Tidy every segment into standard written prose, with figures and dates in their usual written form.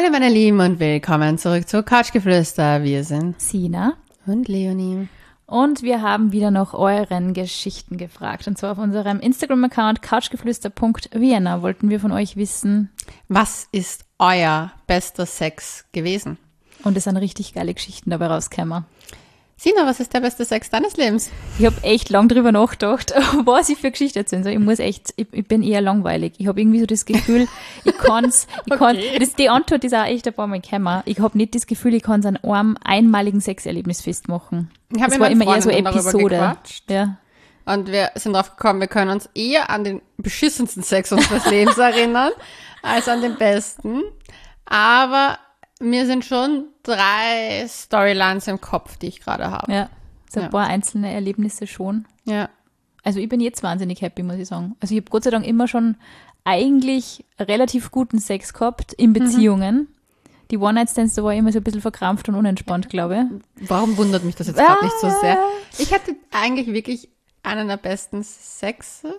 Hallo meine Lieben und willkommen zurück zu Couchgeflüster. Wir sind Sina und Leonie. Und wir haben wieder noch euren Geschichten gefragt. Und zwar auf unserem Instagram-Account couchgeflüster.vienna wollten wir von euch wissen. Was ist euer bester Sex gewesen? Und es sind richtig geile Geschichten dabei rausgekommen. Sina, was ist der beste Sex deines Lebens? Ich habe echt lang drüber nachgedacht, was ich für Geschichte erzählen soll. Ich bin eher langweilig. Ich habe irgendwie so das Gefühl, die Antwort ist auch echt ein paar Mal gekommen. Ich habe nicht das Gefühl, ich kann es an einem einmaligen Sexerlebnis festmachen. Das war immer eher so Episode. Ja. Und wir sind drauf gekommen, wir können uns eher an den beschissensten Sex unseres Lebens erinnern, als an den besten. Aber mir sind schon 3 Storylines im Kopf, die ich gerade habe. Ja, so ein paar einzelne Erlebnisse schon. Ja. Also ich bin jetzt wahnsinnig happy, muss ich sagen. Also ich habe Gott sei Dank immer schon eigentlich relativ guten Sex gehabt in Beziehungen. Die One-Night-Stands, da war ich immer so ein bisschen verkrampft und unentspannt, glaube ich. Warum wundert mich das jetzt gerade nicht so sehr? Ich hatte eigentlich wirklich einen der besten Sexes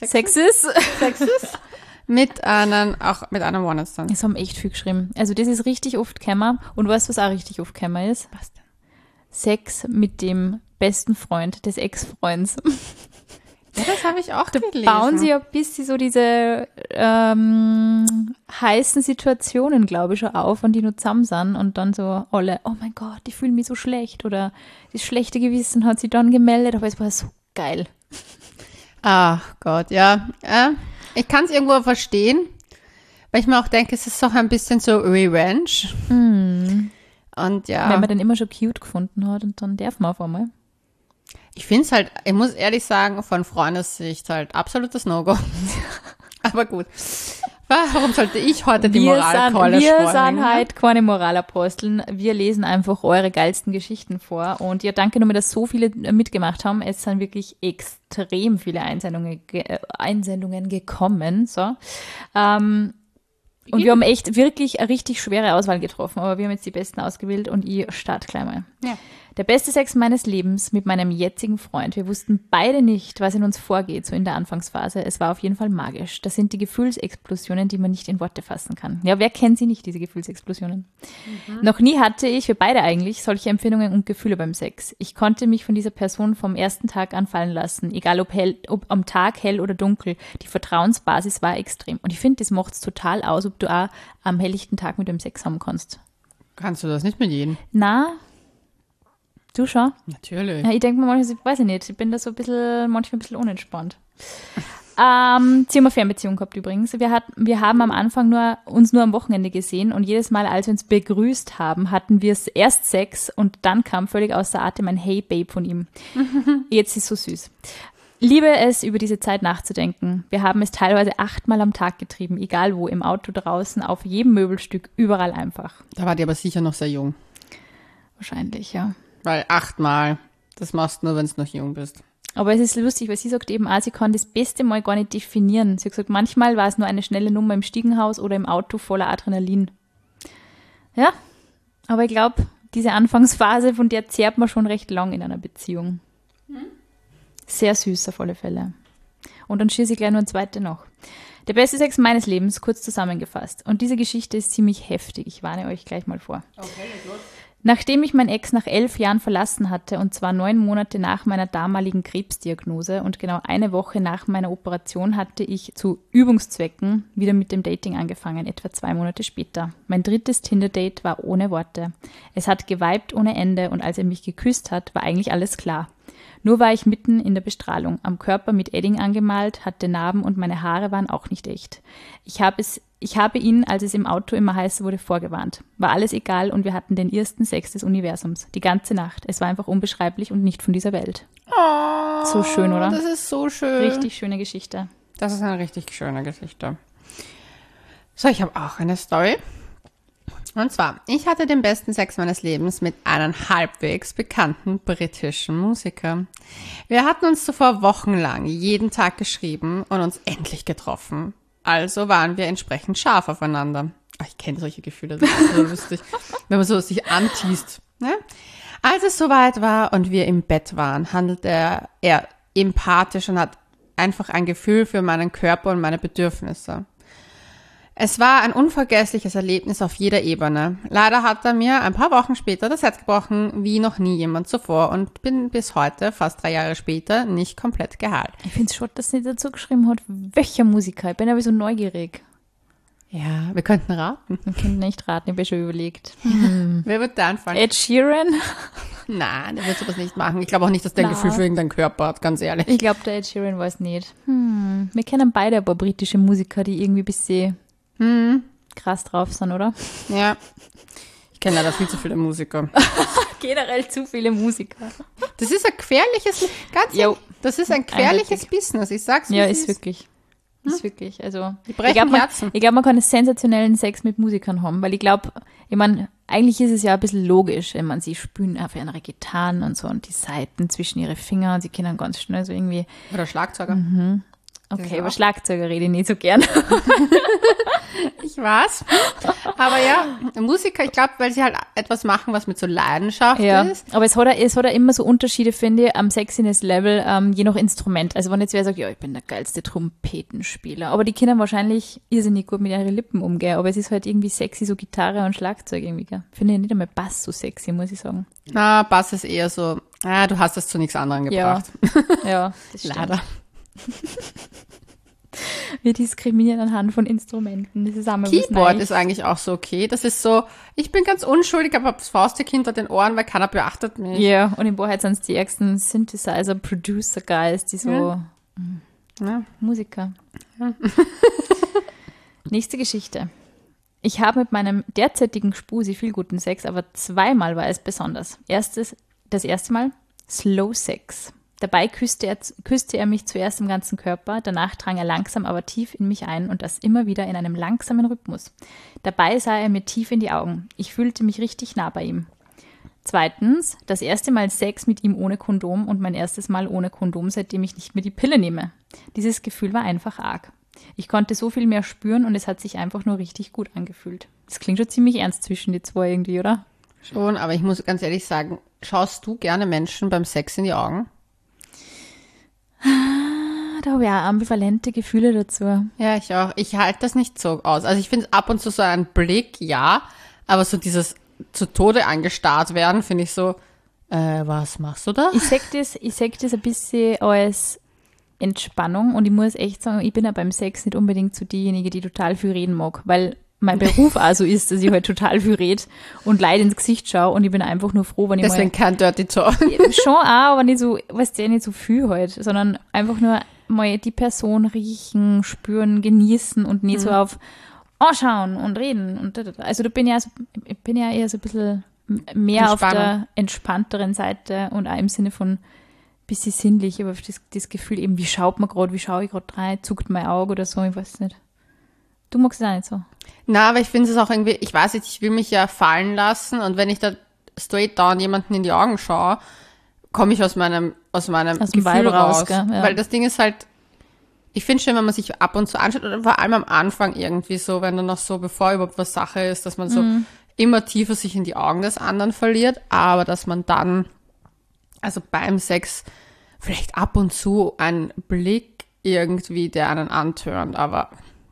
mit einem One-Night-Stand. Es haben echt viel geschrieben. Also das ist richtig oft gekommen. Und weißt du, was auch richtig oft gekommen ist? Was denn? Sex mit dem besten Freund des Ex-Freunds. Ja, das habe ich auch gelesen. Bauen sie ein bisschen so diese heißen Situationen, glaube ich, schon auf, und die nur zusammen sind und dann so alle, oh mein Gott, ich fühle mich so schlecht, oder das schlechte Gewissen hat sie dann gemeldet, aber es war so geil. Ach Gott, ja. Ich kann es irgendwo verstehen, weil ich mir auch denke, es ist doch ein bisschen so Revenge. Und ja. Wenn man den immer schon cute gefunden hat und dann darf man auf einmal. Ich finde es halt, ich muss ehrlich sagen, von Freundessicht halt absolutes No-Go. Aber gut. Warum sollte ich heute die Moralkeule schwingen? Wir sind halt keine Moralaposteln. Wir lesen einfach eure geilsten Geschichten vor. Und ja, danke nochmal, dass so viele mitgemacht haben. Es sind wirklich extrem viele Einsendungen gekommen. So. Und wir haben echt wirklich eine richtig schwere Auswahl getroffen. Aber wir haben jetzt die besten ausgewählt und ich starte gleich mal. Ja. Der beste Sex meines Lebens mit meinem jetzigen Freund. Wir wussten beide nicht, was in uns vorgeht, so in der Anfangsphase. Es war auf jeden Fall magisch. Das sind die Gefühlsexplosionen, die man nicht in Worte fassen kann. Ja, wer kennt sie nicht, diese Gefühlsexplosionen? Noch nie hatte ich, wir beide eigentlich, solche Empfindungen und Gefühle beim Sex. Ich konnte mich von dieser Person vom ersten Tag an fallen lassen, egal ob am Tag, hell oder dunkel. Die Vertrauensbasis war extrem. Und ich finde, das macht es total aus, ob du auch am helllichten Tag mit dem Sex haben kannst. Kannst du das nicht mit jedem? Na, du schon? Natürlich. Ja, ich denke mir manchmal, ich weiß nicht, ich bin da so manchmal ein bisschen unentspannt. Sie haben eine Fernbeziehung gehabt übrigens. Wir haben am Anfang uns nur am Wochenende gesehen und jedes Mal, als wir uns begrüßt haben, hatten wir erst Sex und dann kam völlig außer Atem ein Hey Babe von ihm. Jetzt ist es so süß. Liebe es, über diese Zeit nachzudenken. Wir haben es teilweise 8-mal am Tag getrieben, egal wo, im Auto, draußen, auf jedem Möbelstück, überall einfach. Da war die aber sicher noch sehr jung. Wahrscheinlich, ja. Weil 8-mal, das machst du nur, wenn du noch jung bist. Aber es ist lustig, weil sie sagt eben auch, sie kann das beste Mal gar nicht definieren. Sie hat gesagt, manchmal war es nur eine schnelle Nummer im Stiegenhaus oder im Auto voller Adrenalin. Ja, aber ich glaube, diese Anfangsphase, von der zehrt man schon recht lang in einer Beziehung. Sehr süß auf alle Fälle. Und dann schieße ich gleich noch eine zweite noch. Der beste Sex meines Lebens, kurz zusammengefasst. Und diese Geschichte ist ziemlich heftig. Ich warne euch gleich mal vor. Okay, los. Nachdem ich meinen Ex nach 11 Jahren verlassen hatte, und zwar 9 Monate nach meiner damaligen Krebsdiagnose und genau eine Woche nach meiner Operation, hatte ich zu Übungszwecken wieder mit dem Dating angefangen, etwa 2 Monate später. Mein drittes Tinder-Date war ohne Worte. Es hat geweibt ohne Ende und als er mich geküsst hat, war eigentlich alles klar. Nur war ich mitten in der Bestrahlung, am Körper mit Edding angemalt, hatte Narben und meine Haare waren auch nicht echt. Ich habe ihn, als es im Auto immer heißer wurde, vorgewarnt. War alles egal und wir hatten den ersten Sex des Universums. Die ganze Nacht. Es war einfach unbeschreiblich und nicht von dieser Welt. Oh, so schön, oder? Das ist so schön. Richtig schöne Geschichte. Das ist eine richtig schöne Geschichte. So, ich habe auch eine Story. Und zwar, ich hatte den besten Sex meines Lebens mit einem halbwegs bekannten britischen Musiker. Wir hatten uns zuvor wochenlang jeden Tag geschrieben und uns endlich getroffen. Also waren wir entsprechend scharf aufeinander. Ach, ich kenne solche Gefühle, das ist so lustig, wenn man so sich anteast. Ne? Als es soweit war und wir im Bett waren, handelte er empathisch und hat einfach ein Gefühl für meinen Körper und meine Bedürfnisse. Es war ein unvergessliches Erlebnis auf jeder Ebene. Leider hat er mir ein paar Wochen später das Herz gebrochen, wie noch nie jemand zuvor, und bin bis heute, fast 3 Jahre später, nicht komplett geheilt. Ich finde es schon, dass sie nicht dazu geschrieben hat, welcher Musiker. Ich bin aber so neugierig. Ja, wir könnten raten. Wir können nicht raten, ich habe schon überlegt. Wer wird da anfangen? Ed Sheeran? Nein, der wird sowas nicht machen. Ich glaube auch nicht, dass der ein Gefühl für irgendeinen Körper hat, ganz ehrlich. Ich glaube, der Ed Sheeran weiß nicht. Wir kennen beide ein paar britische Musiker, die irgendwie ein bisschen krass drauf sind, oder? Ja. Ich kenne leider viel zu viele Musiker. Generell zu viele Musiker. Das ist ein gefährliches, ganz Jo. das ist ein gefährliches Business. Ich sag's wie Ja, es ist wirklich. Ist wirklich. Also, Die brechen Herzen. ich glaube, man kann einen sensationellen Sex mit Musikern haben, weil ich glaube, eigentlich ist es ja ein bisschen logisch, wenn man sie spielen auf ihre Gitarren und so und die Saiten zwischen ihre Finger und sie können ganz schnell so irgendwie. Oder Schlagzeuger. Okay, über Schlagzeuger rede ich nicht so gern. Ich weiß. Aber ja, Musiker, ich glaube, weil sie halt etwas machen, was mit so Leidenschaft Ja, ist. aber es hat ja immer so Unterschiede, finde ich, am Sexiness-Level, je nach Instrument. Also wenn jetzt wer sagt, ja, ich bin der geilste Trompetenspieler, aber die können wahrscheinlich irrsinnig gut mit ihren Lippen umgehen, aber es ist halt irgendwie sexy, so Gitarre und Schlagzeug irgendwie, gell? Finde ich nicht einmal Bass so sexy, muss ich sagen. Na, Bass ist eher so, du hast das zu nichts anderem gebracht. Ja, das stimmt. Leider. Wir diskriminieren anhand von Instrumenten. Das ist einmal was Keyboard Neues. ist eigentlich auch so okay. Das ist so, ich bin ganz unschuldig, aber das Faustdick hinter den Ohren, weil keiner beachtet mich. Ja, und in Wahrheit sind es die ärgsten Synthesizer, Producer-Guys, die so Ja. Musiker. Nächste Geschichte. Ich habe mit meinem derzeitigen Spusi viel guten Sex, aber 2-mal war es besonders. Das erste Mal Slow Sex. Dabei küsste er mich zuerst im ganzen Körper, danach drang er langsam, aber tief in mich ein und das immer wieder in einem langsamen Rhythmus. Dabei sah er mir tief in die Augen. Ich fühlte mich richtig nah bei ihm. 2. Das erste Mal Sex mit ihm ohne Kondom und mein erstes Mal ohne Kondom, seitdem ich nicht mehr die Pille nehme. Dieses Gefühl war einfach arg. Ich konnte so viel mehr spüren und es hat sich einfach nur richtig gut angefühlt. Das klingt schon ziemlich ernst zwischen die zwei irgendwie, oder? Schon, aber ich muss ganz ehrlich sagen, schaust du gerne Menschen beim Sex in die Augen? Da habe ich auch ambivalente Gefühle dazu. Ja, ich auch. Ich halte das nicht so aus. Also ich finde ab und zu so ein Blick, ja, aber so dieses zu Tode angestarrt werden, finde ich so, was machst du da? Ich sag das ein bisschen als Entspannung und ich muss echt sagen, ich bin ja beim Sex nicht unbedingt so diejenige, die total viel reden mag, weil mein Beruf also ist, dass ich halt total viel rede und Leute ins Gesicht schaue und ich bin einfach nur froh, wenn ich Deswegen kein Dirty Talk. schon auch, aber nicht so, weißt du, nicht so viel halt, sondern einfach nur mal die Person riechen, spüren, genießen und nicht so auf anschauen und reden und da. Also ich bin ja eher so ein bisschen mehr auf der entspannteren Seite und auch im Sinne von ein bisschen sinnlich, aber das Gefühl eben, wie schaue ich gerade rein, zuckt mein Auge oder so, ich weiß nicht. Du magst es auch nicht so. Na, aber ich finde es auch irgendwie, ich weiß nicht, ich will mich ja fallen lassen und wenn ich da straight down jemanden in die Augen schaue, komme ich aus meinem Gefühl Vibe raus. gell? Ja. Weil das Ding ist halt, ich finde schon, wenn man sich ab und zu anschaut, oder vor allem am Anfang irgendwie so, wenn dann noch so, bevor überhaupt was Sache ist, dass man so immer tiefer sich in die Augen des anderen verliert, aber dass man dann, also beim Sex, vielleicht ab und zu einen Blick irgendwie, der einen antörnt, aber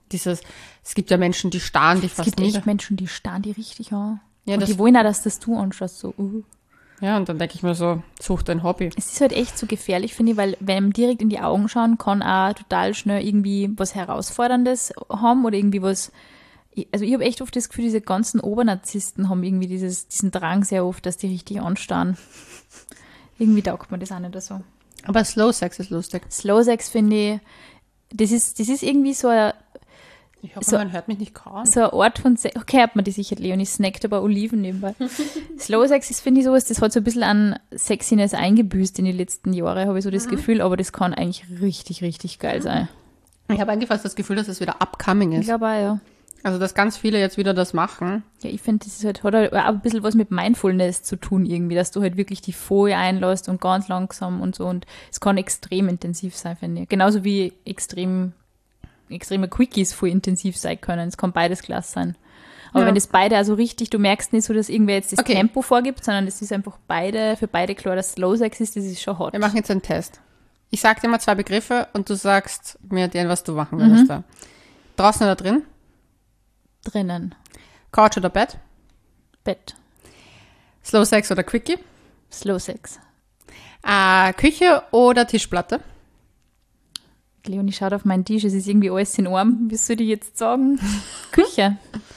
es gibt ja Menschen, die starren, die fast Es gibt echt Menschen, die starren die richtig an. Ja, und das- die wollen auch, dass das du anschaust, so. Ja, und dann denke ich mir so, such dein Hobby. Es ist halt echt so gefährlich, finde ich, weil wenn einem direkt in die Augen schauen, kann auch total schnell irgendwie was Herausforderndes haben oder irgendwie was. Also ich habe echt oft das Gefühl, diese ganzen Obernarzissten haben irgendwie diesen Drang sehr oft, dass die richtig anstarren. Irgendwie taugt man das auch nicht so. Aber Slow Sex ist lustig. Slow Sex finde ich, das ist irgendwie so ein Ich hoffe, So- man hört mich nicht kauen. so ein Ort von Sex. Okay, hat man die sicher, Leonie snackt aber Oliven nebenbei. Slow Sex ist, finde ich, sowas, das hat so ein bisschen an Sexiness eingebüßt in die letzten Jahre, habe ich so das Gefühl, aber das kann eigentlich richtig, richtig geil sein. Ich habe eigentlich fast das Gefühl, dass es wieder upcoming Ich ist. glaube auch, ja. Also, dass ganz viele jetzt wieder das machen. Ja, ich finde, das ist halt, hat auch ein bisschen was mit Mindfulness zu tun irgendwie, dass du halt wirklich die Folie einlässt und ganz langsam und so und es kann extrem intensiv sein, finde ich. Genauso wie extreme Quickies voll intensiv sein können. Es kann beides klasse sein. Aber Ja. wenn das beide also richtig, du merkst nicht so, dass irgendwer jetzt das Okay. Tempo vorgibt, sondern es ist einfach für beide klar, dass Slow Sex ist, das ist schon hot. Wir machen jetzt einen Test. Ich sag dir mal 2 Begriffe und du sagst mir den, was du machen würdest da. Draußen oder drin? Drinnen. Couch oder Bett? Bett. Slow Sex oder Quickie? Slow Sex. Küche oder Tischplatte? Leonie schaut auf meinen Tisch, es ist irgendwie alles in Ordnung. Wie soll ich jetzt sagen? Küche.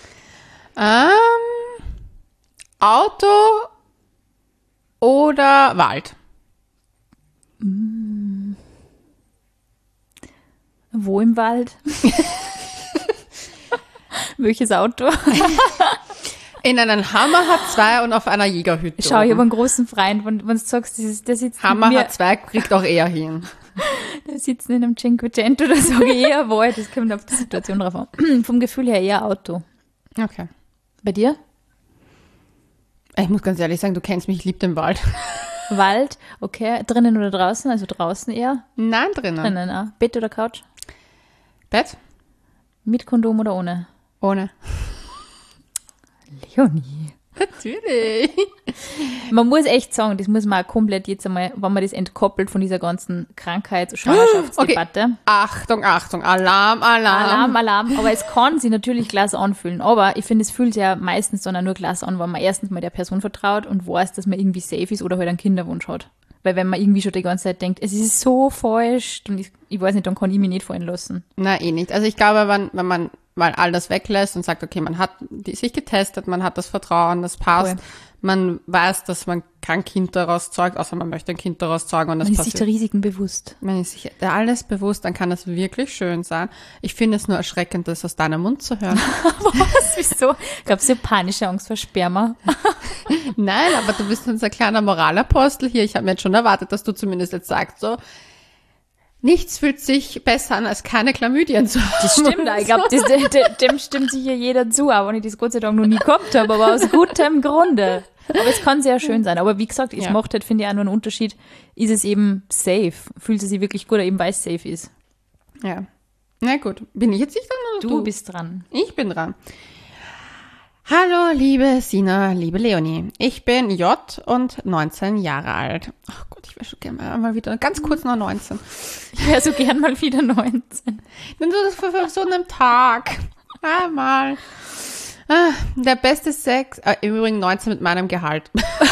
Auto oder Wald? Wo im Wald? Welches Auto? In einem Hammer hat 2 und auf einer Jägerhütte. Schau, ich habe einen großen Freund, wenn du sagst, der sitzt Hammer mit mir, hat 2, kriegt auch eher hin. der sitzt in einem Cinquecento, da sage ich eher Wald, das kommt auf die Situation drauf an. Vom Gefühl her eher Auto. Okay. Bei dir? Ich muss ganz ehrlich sagen, du kennst mich, ich liebe den Wald. Wald, okay. Drinnen oder draußen? Also draußen eher? Nein, drinnen. Drinnen, auch. Bett oder Couch? Bett? Mit Kondom oder ohne? Ohne. Leonie. Natürlich. Man muss echt sagen, das muss man auch komplett jetzt einmal, wenn man das entkoppelt von dieser ganzen Krankheits-Schwangerschaftsdebatte. Okay. Achtung, Achtung, Alarm. Alarm. Aber es kann sich natürlich Glas anfühlen. Aber ich finde, es fühlt sich ja meistens dann auch nur Glas an, wenn man erstens mal der Person vertraut und weiß, dass man irgendwie safe ist oder halt einen Kinderwunsch hat. Weil wenn man irgendwie schon die ganze Zeit denkt, es ist so falsch, und ich weiß nicht, dann kann ich mich nicht fallen lassen. Na, nicht. Also ich glaube, wenn man mal all das weglässt und sagt, okay, man hat sich getestet, man hat das Vertrauen, das passt, Voll. man weiß, dass man kein Kind daraus zeugt, außer man möchte ein Kind daraus zeugen und das Man ist sich passiert. der Risiken bewusst. Man ist sich alles bewusst, dann kann das wirklich schön sein. Ich finde es nur erschreckend, das aus deinem Mund zu hören. Was? Wieso? Glaubst du, panische Angst vor Sperma? Nein, aber du bist unser kleiner Moralapostel hier. Ich habe mir jetzt schon erwartet, dass du zumindest jetzt sagst, so, nichts fühlt sich besser an, als keine Chlamydien zu haben. Das stimmt, ich glaube, dem stimmt sicher jeder zu, auch wenn ich das Gott sei Dank noch nie gehabt habe, aber aus gutem Grunde. Aber es kann sehr schön sein. Aber wie gesagt, es macht halt, finde ich, auch nur einen Unterschied. Ist es eben safe? Fühlt es sich wirklich gut, eben weil es safe ist? Ja. Na gut, bin ich jetzt nicht dran oder Du bist dran. Ich bin dran. Hallo, liebe Sina, liebe Leonie. Ich bin J und 19 Jahre alt. Ach Gott, ich wäre schon gerne mal wieder ganz kurz noch 19. Ich wäre so gern mal wieder 19. Denn so das für so einen Tag. Einmal. Der beste Sex, im Übrigen 19 mit meinem Gehalt.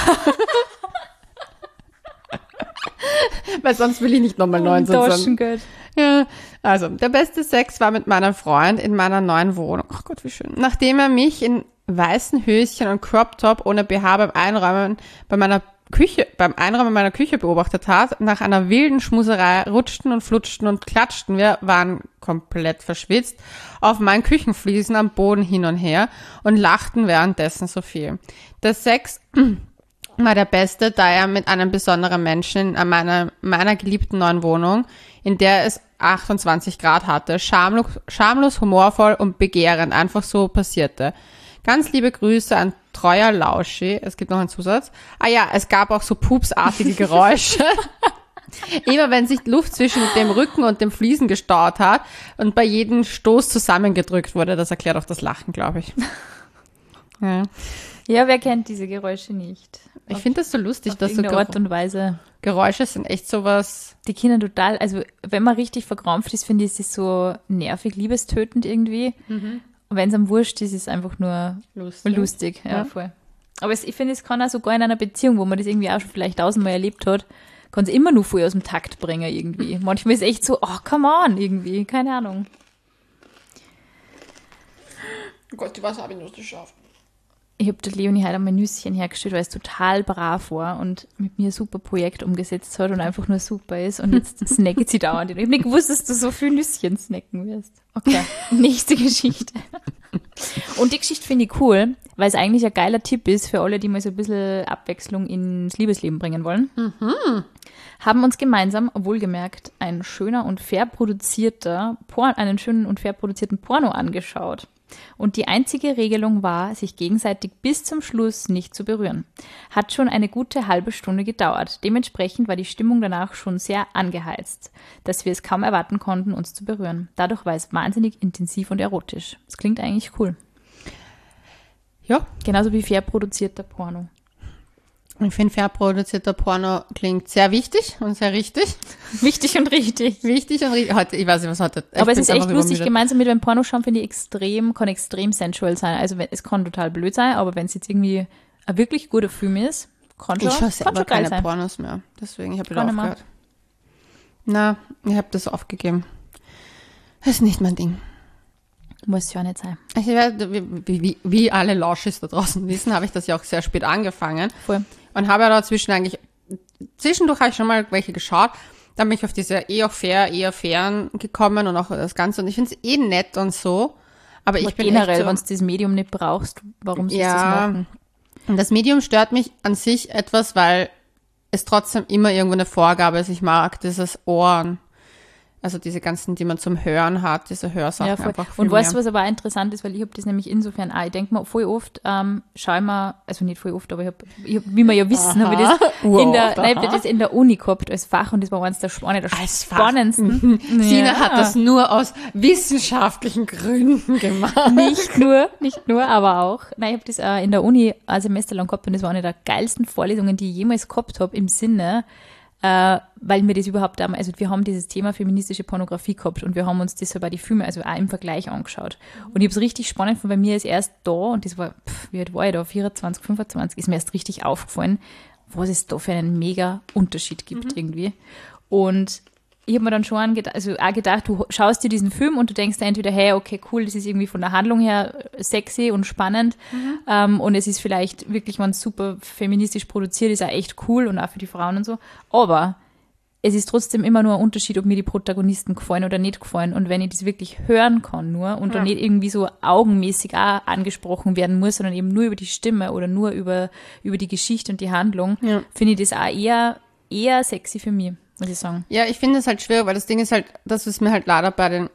Weil sonst will ich nicht nochmal 19 sein. Taschengeld. Ja, also, der beste Sex war mit meinem Freund in meiner neuen Wohnung. Ach Gott, wie schön. Nachdem er mich in weißen Höschen und Crop Top ohne BH beim Einräumen meiner Küche beobachtet hat, nach einer wilden Schmuserei rutschten und flutschten und klatschten wir, waren komplett verschwitzt, auf meinen Küchenfliesen am Boden hin und her und lachten währenddessen so viel. Der Sex war der beste, da er mit einem besonderen Menschen in meiner geliebten neuen Wohnung, in der es 28 Grad hatte, schamlos, humorvoll und begehrend einfach so passierte. Ganz liebe Grüße an treuer Lauschi. Es gibt noch einen Zusatz. Es gab auch so pupsartige Geräusche. Immer wenn sich Luft zwischen dem Rücken und dem Fliesen gestaut hat und bei jedem Stoß zusammengedrückt wurde. Das erklärt auch das Lachen, glaube ich. Ja. Ja, wer kennt diese Geräusche nicht? Ich finde das so lustig, dass so irgendeine Art und Weise. Geräusche sind echt sowas. Die Kinder total, also wenn man richtig verkrampft ist, finde ich, ist es so nervig, liebestötend irgendwie. Und wenn es am wurscht ist, ist es einfach nur lustig. Ja, voll. Aber ich finde, es kann auch sogar in einer Beziehung, wo man das irgendwie auch schon vielleicht tausendmal erlebt hat, kann es immer nur voll aus dem Takt bringen irgendwie. Manchmal ist es echt so, oh, come on, irgendwie, keine Ahnung. Oh Gott, die Wasabi-Nuss geschafft. Ich habe der Leonie heute einmal Nüsschen hergestellt, weil es total brav war und mit mir ein super Projekt umgesetzt hat und einfach nur super ist. Und jetzt snackt sie dauernd. Ich habe nicht gewusst, dass du so viel Nüsschen snacken wirst. Okay, nächste Geschichte. Und die Geschichte finde ich cool, weil es eigentlich ein geiler Tipp ist für alle, die mal so ein bisschen Abwechslung ins Liebesleben bringen wollen. Haben uns gemeinsam, wohlgemerkt, einen schönen und fair produzierten Porno angeschaut. Und die einzige Regelung war, sich gegenseitig bis zum Schluss nicht zu berühren. Hat schon eine gute halbe Stunde gedauert. Dementsprechend war die Stimmung danach schon sehr angeheizt, dass wir es kaum erwarten konnten, uns zu berühren. Dadurch war es wahnsinnig intensiv und erotisch. Das klingt eigentlich cool. Ja. Genauso wie fair produzierter Porno. Ich finde, fair produzierter Porno klingt sehr wichtig und sehr richtig. Wichtig und richtig. Wichtig und richtig. Heute, ich weiß nicht, was heute. Aber es ist echt lustig, gemeinsam mit beim Pornoschauen finde ich kann extrem sensual sein. Also es kann total blöd sein, aber wenn es jetzt irgendwie ein wirklich guter Film ist, kann schon, ich schaue selber geil keine sein. Pornos mehr. Deswegen, ich habe wieder aufgehört. Na, ich habe das aufgegeben. Das ist nicht mein Ding. Muss ja nicht sein. Ich werde, wie alle Lauschis da draußen wissen, habe ich das ja auch sehr spät angefangen. Voll. Und habe ja zwischendurch habe ich schon mal welche geschaut. Dann bin ich auf diese fairen gekommen und auch das Ganze. Und ich finde es nett und so. Aber ich bin generell, echt so, wenn du das Medium nicht brauchst, warum sollst du das machen? Und das Medium stört mich an sich etwas, weil es trotzdem immer irgendwo eine Vorgabe ist. Ich mag dieses Ohren. Also diese ganzen, die man zum Hören hat, diese Hörsachen Ja, einfach viel und weißt du, mehr. was aber auch interessant ist, weil ich habe das nämlich insofern auch, ich denke mal, voll oft schaue ich mir, also nicht voll oft, aber ich hab, wie wir ja wissen, habe ich das in der Uni gehabt als Fach und das war eines der spannendsten. Sina hat das nur aus wissenschaftlichen Gründen gemacht. Nicht nur, aber auch. Nein, ich habe das in der Uni ein Semester lang gehabt und das war eine der geilsten Vorlesungen, die ich jemals gehabt habe, im Sinne, weil wir das überhaupt haben, also wir haben dieses Thema feministische Pornografie gehabt und wir haben uns das bei die Filme, also auch im Vergleich angeschaut. Und ich habe es richtig spannend von bei mir ist erst da, und das war, wie alt war ich da, 24, 25, ist mir erst richtig aufgefallen, was es da für einen mega Unterschied gibt irgendwie. Und ich habe mir dann schon gedacht, du schaust dir diesen Film und du denkst dir entweder, hey, okay, cool, das ist irgendwie von der Handlung her sexy und spannend und es ist vielleicht wirklich, wenn es super feministisch produziert ist, auch echt cool und auch für die Frauen und so, aber es ist trotzdem immer nur ein Unterschied, ob mir die Protagonisten gefallen oder nicht gefallen und wenn ich das wirklich hören kann nur und dann nicht irgendwie so augenmäßig auch angesprochen werden muss, sondern eben nur über die Stimme oder nur über die Geschichte und die Handlung, finde ich das auch eher sexy für mich. Muss ich sagen. Ja, ich finde es halt schwierig, weil das Ding ist halt, das ist mir halt leider bei den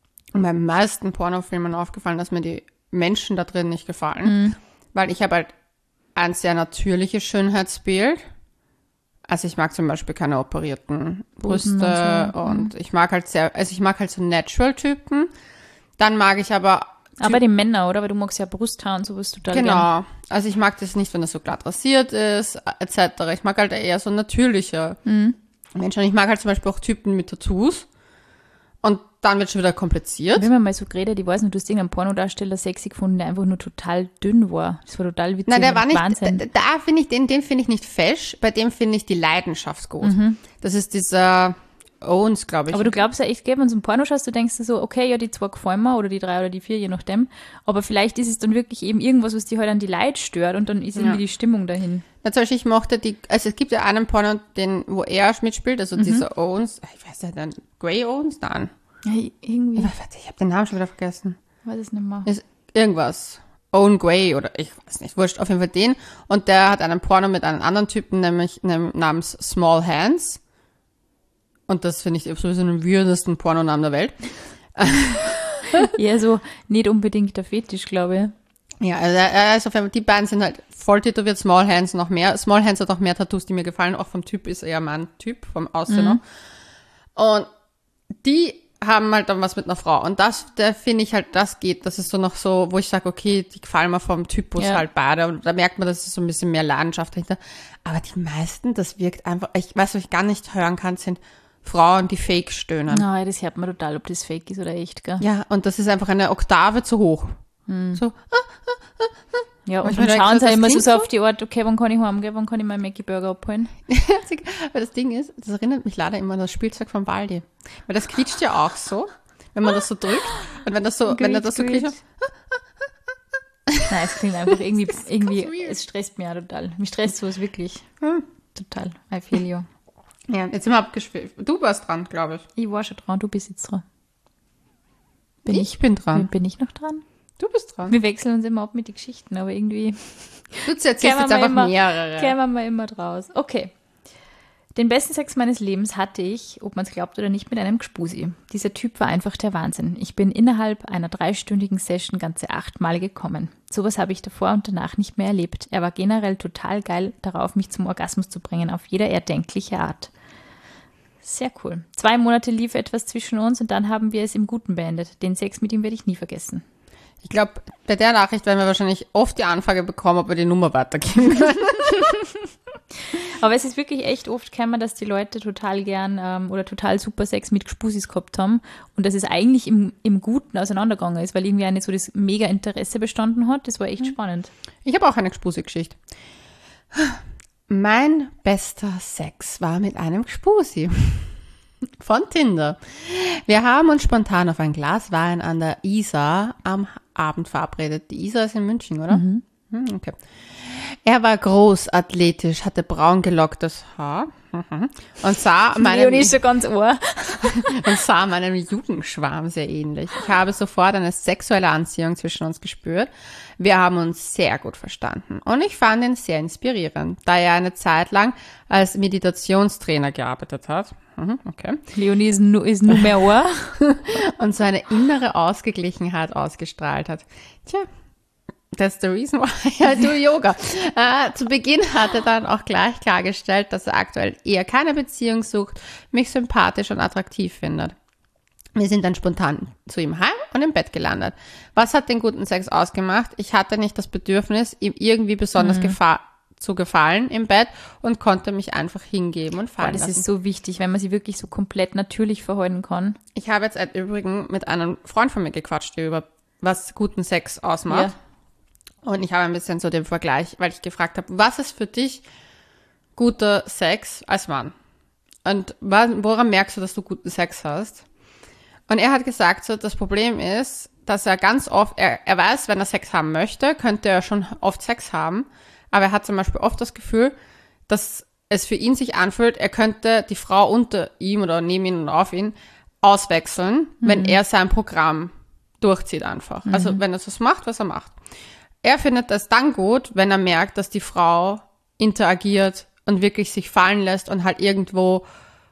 meisten Pornofilmen aufgefallen, dass mir die Menschen da drin nicht gefallen. Weil ich habe halt ein sehr natürliches Schönheitsbild. Also ich mag zum Beispiel keine operierten Brüste und ich mag halt so Natural-Typen. Dann mag ich aber die Männer, oder? Weil du magst ja Brusthaar und sowas total genau. gern. Also ich mag das nicht, wenn das so glatt rasiert ist, etc. Ich mag halt eher so natürliche Menschen. Ich mag halt zum Beispiel auch Typen mit Tattoos. Und dann wird schon wieder kompliziert. Wenn man mal so geredet, ich weiß nicht, du hast irgendeinen Pornodarsteller sexy gefunden, der einfach nur total dünn war. Das war total witzig. Nein, der war nicht, Wahnsinn. da finde ich, den finde ich nicht fesch, bei dem finde ich die Leidenschaft gut. Das ist dieser Owens, glaube ich. Aber du glaubst ja echt, wenn du so ein Porno schaust, du denkst dir so, okay, ja, die 2 gefallen mir oder die 3 oder die 4, je nachdem. Aber vielleicht ist es dann wirklich eben irgendwas, was dich halt an die Leid stört und dann ist irgendwie die Stimmung dahin. Ja, zum Beispiel, ich mochte also es gibt ja einen Porno, wo er mitspielt, also dieser Owens, ich weiß nicht, Grey Owens? Nein. Ja, irgendwie. Ich habe den Namen schon wieder vergessen. Weiß es nicht mehr. Ist irgendwas. Owen Gray oder ich weiß nicht, wurscht, auf jeden Fall den. Und der hat einen Porno mit einem anderen Typen, nämlich namens Small Hands. Und das finde ich sowieso den weirdesten Pornonamen der Welt. Ja, so nicht unbedingt der Fetisch, glaube ich. Ja, also er ist auf jeden Fall, die beiden sind halt voll tätowiert, Small Hands noch mehr. Small Hands hat auch mehr Tattoos, die mir gefallen. Auch vom Typ ist eher mein Typ, vom Aussehen. Und die haben halt dann was mit einer Frau. Und da finde ich halt, das ist so noch so, wo ich sage, okay, die gefallen mir vom Typus halt beide. Und da merkt man, dass es so ein bisschen mehr Leidenschaft dahinter. Aber die meisten, das wirkt einfach, was ich gar nicht hören kann, sind Frauen, die fake stöhnen. Nein, das hört man total, ob das fake ist oder echt, gell? Ja, und das ist einfach eine Oktave zu hoch. So, ja, und ich dann mir schauen sie das immer klingt so so auf die Art, okay, wann kann ich heimgehen, wann kann ich meinen Mackie-Burger abholen? aber das Ding ist, das erinnert mich leider immer an das Spielzeug von Waldi. Weil das quietscht ja auch so, wenn man das so drückt. Und wenn er das so quietscht. Nein, es klingt einfach irgendwie, es stresst mich ja total. Mich stresst sowas wirklich. Total. I feel you. Ja, jetzt sind wir abgeschweift. Du warst dran, glaube ich. Ich war schon dran, du bist jetzt dran. Ich bin dran. Bin ich noch dran? Du bist dran. Wir wechseln uns immer ab mit den Geschichten, aber irgendwie Du erzählst jetzt einfach mehrere. Kämen wir mal immer draus. Okay. Den besten Sex meines Lebens hatte ich, ob man es glaubt oder nicht, mit einem Gspusi. Dieser Typ war einfach der Wahnsinn. Ich bin innerhalb einer 3-stündigen Session ganze 8 Mal gekommen. Sowas habe ich davor und danach nicht mehr erlebt. Er war generell total geil darauf, mich zum Orgasmus zu bringen, auf jeder erdenkliche Art. Sehr cool. 2 Monate lief etwas zwischen uns und dann haben wir es im Guten beendet. Den Sex mit ihm werde ich nie vergessen. Ich glaube, bei der Nachricht werden wir wahrscheinlich oft die Anfrage bekommen, ob wir die Nummer weitergeben können. Aber es ist wirklich echt oft gekommen, dass die Leute total gern oder total super Sex mit Gspusis gehabt haben und dass es eigentlich im Guten auseinandergegangen ist, weil irgendwie auch nicht so das mega Interesse bestanden hat. Das war echt spannend. Ich habe auch eine Gspusi-Geschichte. Mein bester Sex war mit einem Gspusi von Tinder. Wir haben uns spontan auf ein Glas Wein an der Isar am Abend verabredet. Die Isar ist in München, oder? Okay. Er war groß, athletisch, hatte braun gelocktes Haar und sah Leonie ist schon ganz ohr. meinem Jugendschwarm sehr ähnlich. Ich habe sofort eine sexuelle Anziehung zwischen uns gespürt. Wir haben uns sehr gut verstanden und ich fand ihn sehr inspirierend, da er eine Zeit lang als Meditationstrainer gearbeitet hat. Okay. Leonie ist nur mehr ohr. Und so eine innere Ausgeglichenheit ausgestrahlt hat. Tja. That's the reason why I do Yoga. Zu Beginn hat er dann auch gleich klargestellt, dass er aktuell eher keine Beziehung sucht, mich sympathisch und attraktiv findet. Wir sind dann spontan zu ihm heim und im Bett gelandet. Was hat den guten Sex ausgemacht? Ich hatte nicht das Bedürfnis, ihm irgendwie besonders zu gefallen im Bett und konnte mich einfach hingeben und fallen lassen. Das ist so wichtig, wenn man sich wirklich so komplett natürlich verhalten kann. Ich habe jetzt übrigens mit einem Freund von mir gequatscht über was guten Sex ausmacht. Ja. Und ich habe ein bisschen so den Vergleich, weil ich gefragt habe, was ist für dich guter Sex als Mann? Und woran merkst du, dass du guten Sex hast? Und er hat gesagt, so das Problem ist, dass er ganz oft, er weiß, wenn er Sex haben möchte, könnte er schon oft Sex haben. Aber er hat zum Beispiel oft das Gefühl, dass es für ihn sich anfühlt, er könnte die Frau unter ihm oder neben ihn und auf ihn auswechseln, wenn er sein Programm durchzieht einfach. Also wenn er das macht, was er macht. Er findet das dann gut, wenn er merkt, dass die Frau interagiert und wirklich sich fallen lässt und halt irgendwo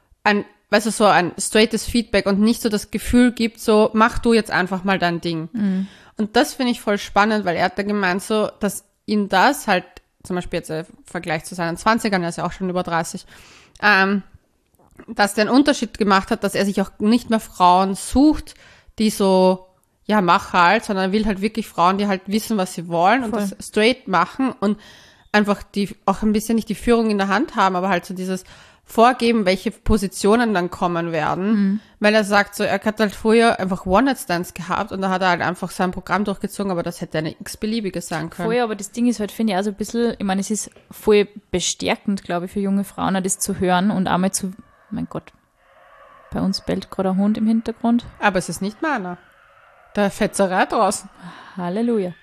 so ein straightes Feedback und nicht so das Gefühl gibt, so mach du jetzt einfach mal dein Ding. Und das finde ich voll spannend, weil er hat da gemeint so, dass ihn das halt, zum Beispiel jetzt im Vergleich zu seinen 20ern, er ist ja auch schon über 30, dass der einen Unterschied gemacht hat, dass er sich auch nicht mehr Frauen sucht, die so ja, mach halt, sondern er will halt wirklich Frauen, die halt wissen, was sie wollen und das straight machen und einfach die auch ein bisschen nicht die Führung in der Hand haben, aber halt so dieses Vorgeben, welche Positionen dann kommen werden. Weil er sagt so, er hat halt früher einfach One-Night-Stands gehabt und da hat er halt einfach sein Programm durchgezogen, aber das hätte eine x-beliebige sein können. Voll, aber das Ding ist halt, finde ich, auch so ein bisschen, ich meine, es ist voll bestärkend, glaube ich, für junge Frauen, auch das zu hören und einmal mein Gott, bei uns bellt gerade ein Hund im Hintergrund. Aber es ist nicht meiner. Da Fetzerei draußen. Halleluja.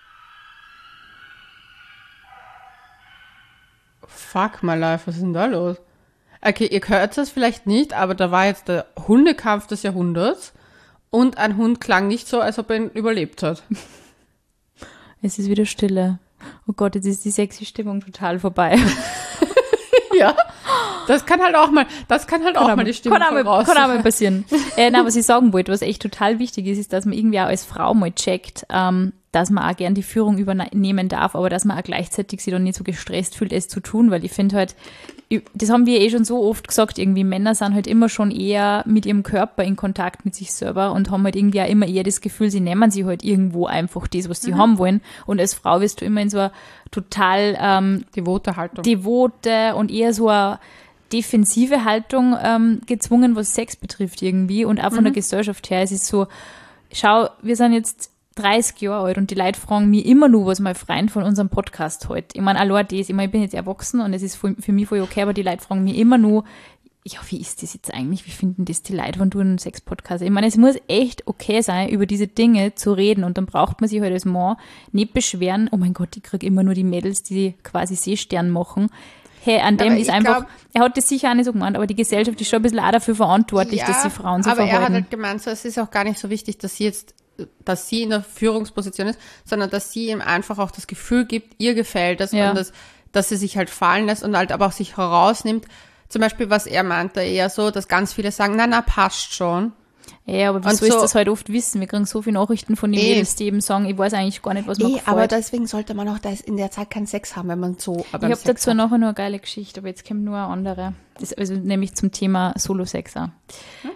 Fuck my life, was ist denn da los? Okay, ihr hört das vielleicht nicht, aber da war jetzt der Hundekampf des Jahrhunderts und ein Hund klang nicht so, als ob er ihn überlebt hat. Es ist wieder Stille. Oh Gott, jetzt ist die sexy Stimmung total vorbei. Ja. Das kann halt auch mal die Stimmung voraus. Kann auch mal passieren. Nein, was ich sagen wollte, was echt total wichtig ist, dass man irgendwie auch als Frau mal checkt, dass man auch gern die Führung übernehmen darf, aber dass man auch gleichzeitig sich dann nicht so gestresst fühlt, es zu tun, weil ich finde halt, das haben wir schon so oft gesagt, irgendwie Männer sind halt immer schon eher mit ihrem Körper in Kontakt mit sich selber und haben halt irgendwie auch immer eher das Gefühl, sie nehmen sich halt irgendwo einfach das, was sie haben wollen, und als Frau wirst du immer in so eine total devote Haltung. Devote und eher so eine defensive Haltung gezwungen, was Sex betrifft irgendwie, und auch von der Gesellschaft her. Es ist so, schau, wir sind jetzt 30 Jahre alt und die Leute fragen mich immer nur, was mein Freund von unserem Podcast hält. Ich meine, allein das, ich bin jetzt erwachsen und es ist für mich voll okay, aber die Leute fragen mich immer nur, ja, wie ist das jetzt eigentlich? Wie finden das die Leute, wenn du einen Sex-Podcast hast? Ich meine, es muss echt okay sein, über diese Dinge zu reden, und dann braucht man sich halt als Mann nicht beschweren, oh mein Gott, ich kriege immer nur die Mädels, die quasi Seestern machen. Hey, an dem ist einfach, er hat das sicher auch nicht so gemeint, aber die Gesellschaft ist schon ein bisschen auch dafür verantwortlich, dass sie Frauen so verhalten. Aber er hat halt gemeint, so, es ist auch gar nicht so wichtig, dass sie in der Führungsposition ist, sondern dass sie ihm einfach auch das Gefühl gibt, ihr gefällt das, und dass sie sich halt fallen lässt und halt aber auch sich herausnimmt. Zum Beispiel, was er meinte, eher so, dass ganz viele sagen, na, passt schon. Ja, aber wieso ist das halt oft wissen? Wir kriegen so viele Nachrichten von den Mädels, die eben sagen, ich weiß eigentlich gar nicht, was mir gefällt. Aber deswegen sollte man auch in der Zeit keinen Sex haben, wenn man so ich habe dazu nachher noch eine geile Geschichte, aber jetzt kommt nur eine andere. Das, also nämlich zum Thema Solo-Sex auch. Okay.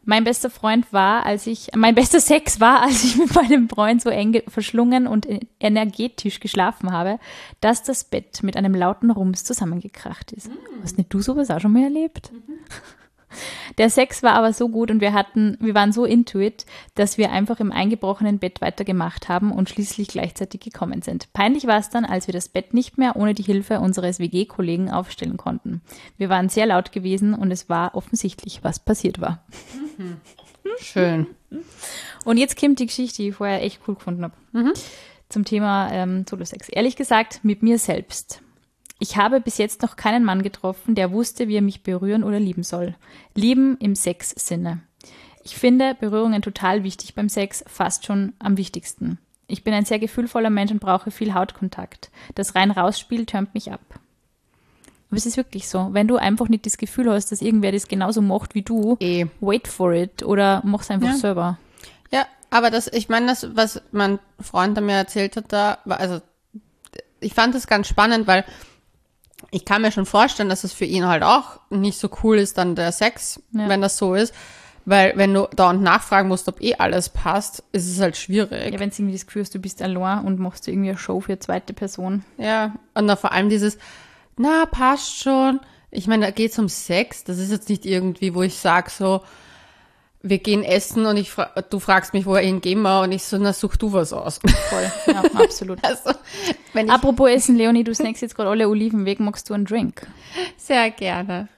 Mein bester Sex war, als ich mit meinem Freund so eng verschlungen und energetisch geschlafen habe, dass das Bett mit einem lauten Rums zusammengekracht ist. Hast nicht du sowas auch schon mal erlebt? Der Sex war aber so gut und wir waren so into it, dass wir einfach im eingebrochenen Bett weitergemacht haben und schließlich gleichzeitig gekommen sind. Peinlich war es dann, als wir das Bett nicht mehr ohne die Hilfe unseres WG-Kollegen aufstellen konnten. Wir waren sehr laut gewesen und es war offensichtlich, was passiert war. Schön. Und jetzt kommt die Geschichte, die ich vorher echt cool gefunden habe. Zum Thema Solo-Sex. Ehrlich gesagt, mit mir selbst. Ich habe bis jetzt noch keinen Mann getroffen, der wusste, wie er mich berühren oder lieben soll. Lieben im Sex-Sinne. Ich finde Berührungen total wichtig beim Sex, fast schon am wichtigsten. Ich bin ein sehr gefühlvoller Mensch und brauche viel Hautkontakt. Das Rein-Raus-Spiel tönt mich ab. Aber es ist wirklich so. Wenn du einfach nicht das Gefühl hast, dass irgendwer das genauso macht wie du, wait for it oder mach's einfach selber. Ja, aber ich meine, das, was mein Freund mir erzählt hat, ich fand das ganz spannend, weil ich kann mir schon vorstellen, dass es für ihn halt auch nicht so cool ist, dann der Sex, wenn das so ist. Weil wenn du dauernd nachfragen musst, ob alles passt, ist es halt schwierig. Ja, wenn du irgendwie das Gefühl hast, du bist allein und machst irgendwie eine Show für eine zweite Person. Ja, und dann vor allem dieses, passt schon. Ich meine, da geht's um Sex. Das ist jetzt nicht irgendwie, wo ich sage so, wir gehen essen und du fragst mich, wohin gehen wir? Und ich so, such du was aus. Voll, ja, absolut. Also, apropos Essen, Leonie, du snackst jetzt gerade alle Oliven weg, magst du einen Drink? Sehr gerne.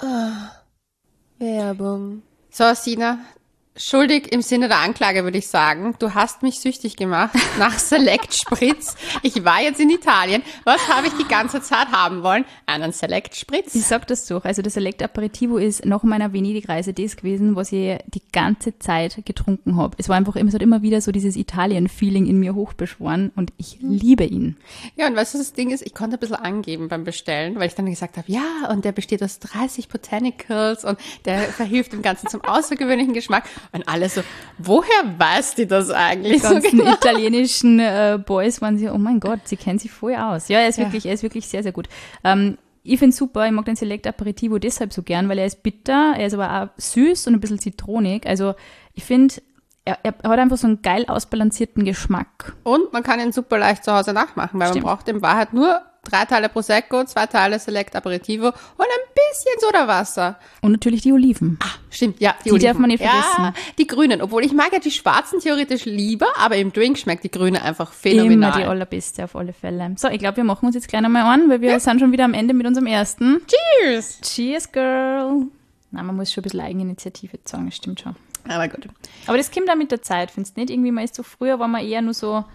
Werbung. So, Sina, schuldig im Sinne der Anklage würde ich sagen, du hast mich süchtig gemacht nach Select Spritz. Ich war jetzt in Italien. Was habe ich die ganze Zeit haben wollen? Einen Select Spritz. Ich sag das doch. Also das Select Aperitivo ist nach meiner Venedig-Reise das gewesen, was ich die ganze Zeit getrunken habe. Es hat immer wieder so dieses Italien-Feeling in mir hochbeschworen und ich liebe ihn. Ja, und weißt du, das Ding ist, ich konnte ein bisschen angeben beim Bestellen, weil ich dann gesagt habe, ja, und der besteht aus 30 Botanicals und der verhilft dem Ganzen zum außergewöhnlichen Geschmack. Und alle so, woher weiß die das eigentlich? Die ganzen so genau? Italienischen Boys waren so, oh mein Gott, sie kennen sich voll aus. Ja, er ist wirklich sehr, sehr gut. Ich finde es super, ich mag den Select Aperitivo deshalb so gern, weil er ist bitter, er ist aber auch süß und ein bisschen zitronig. Also ich finde, er hat einfach so einen geil ausbalancierten Geschmack. Und man kann ihn super leicht zu Hause nachmachen, weil man braucht in Wahrheit nur 3 Teile Prosecco, 2 Teile Select Aperitivo und ein bisschen Sodawasser. Und natürlich die Oliven. Stimmt, ja. Die darf man nicht vergessen. Ja, die grünen. Obwohl ich mag ja die schwarzen theoretisch lieber, aber im Drink schmeckt die grüne einfach phänomenal. Immer die allerbeste auf alle Fälle. So, ich glaube, wir machen uns jetzt gleich nochmal an, weil wir sind schon wieder am Ende mit unserem ersten. Cheers! Cheers, Girl! Na, man muss schon ein bisschen Eigeninitiative sagen, das stimmt schon. Aber gut. Aber das kommt auch mit der Zeit, findest du nicht? Irgendwie, man ist so früher, war man eher nur so,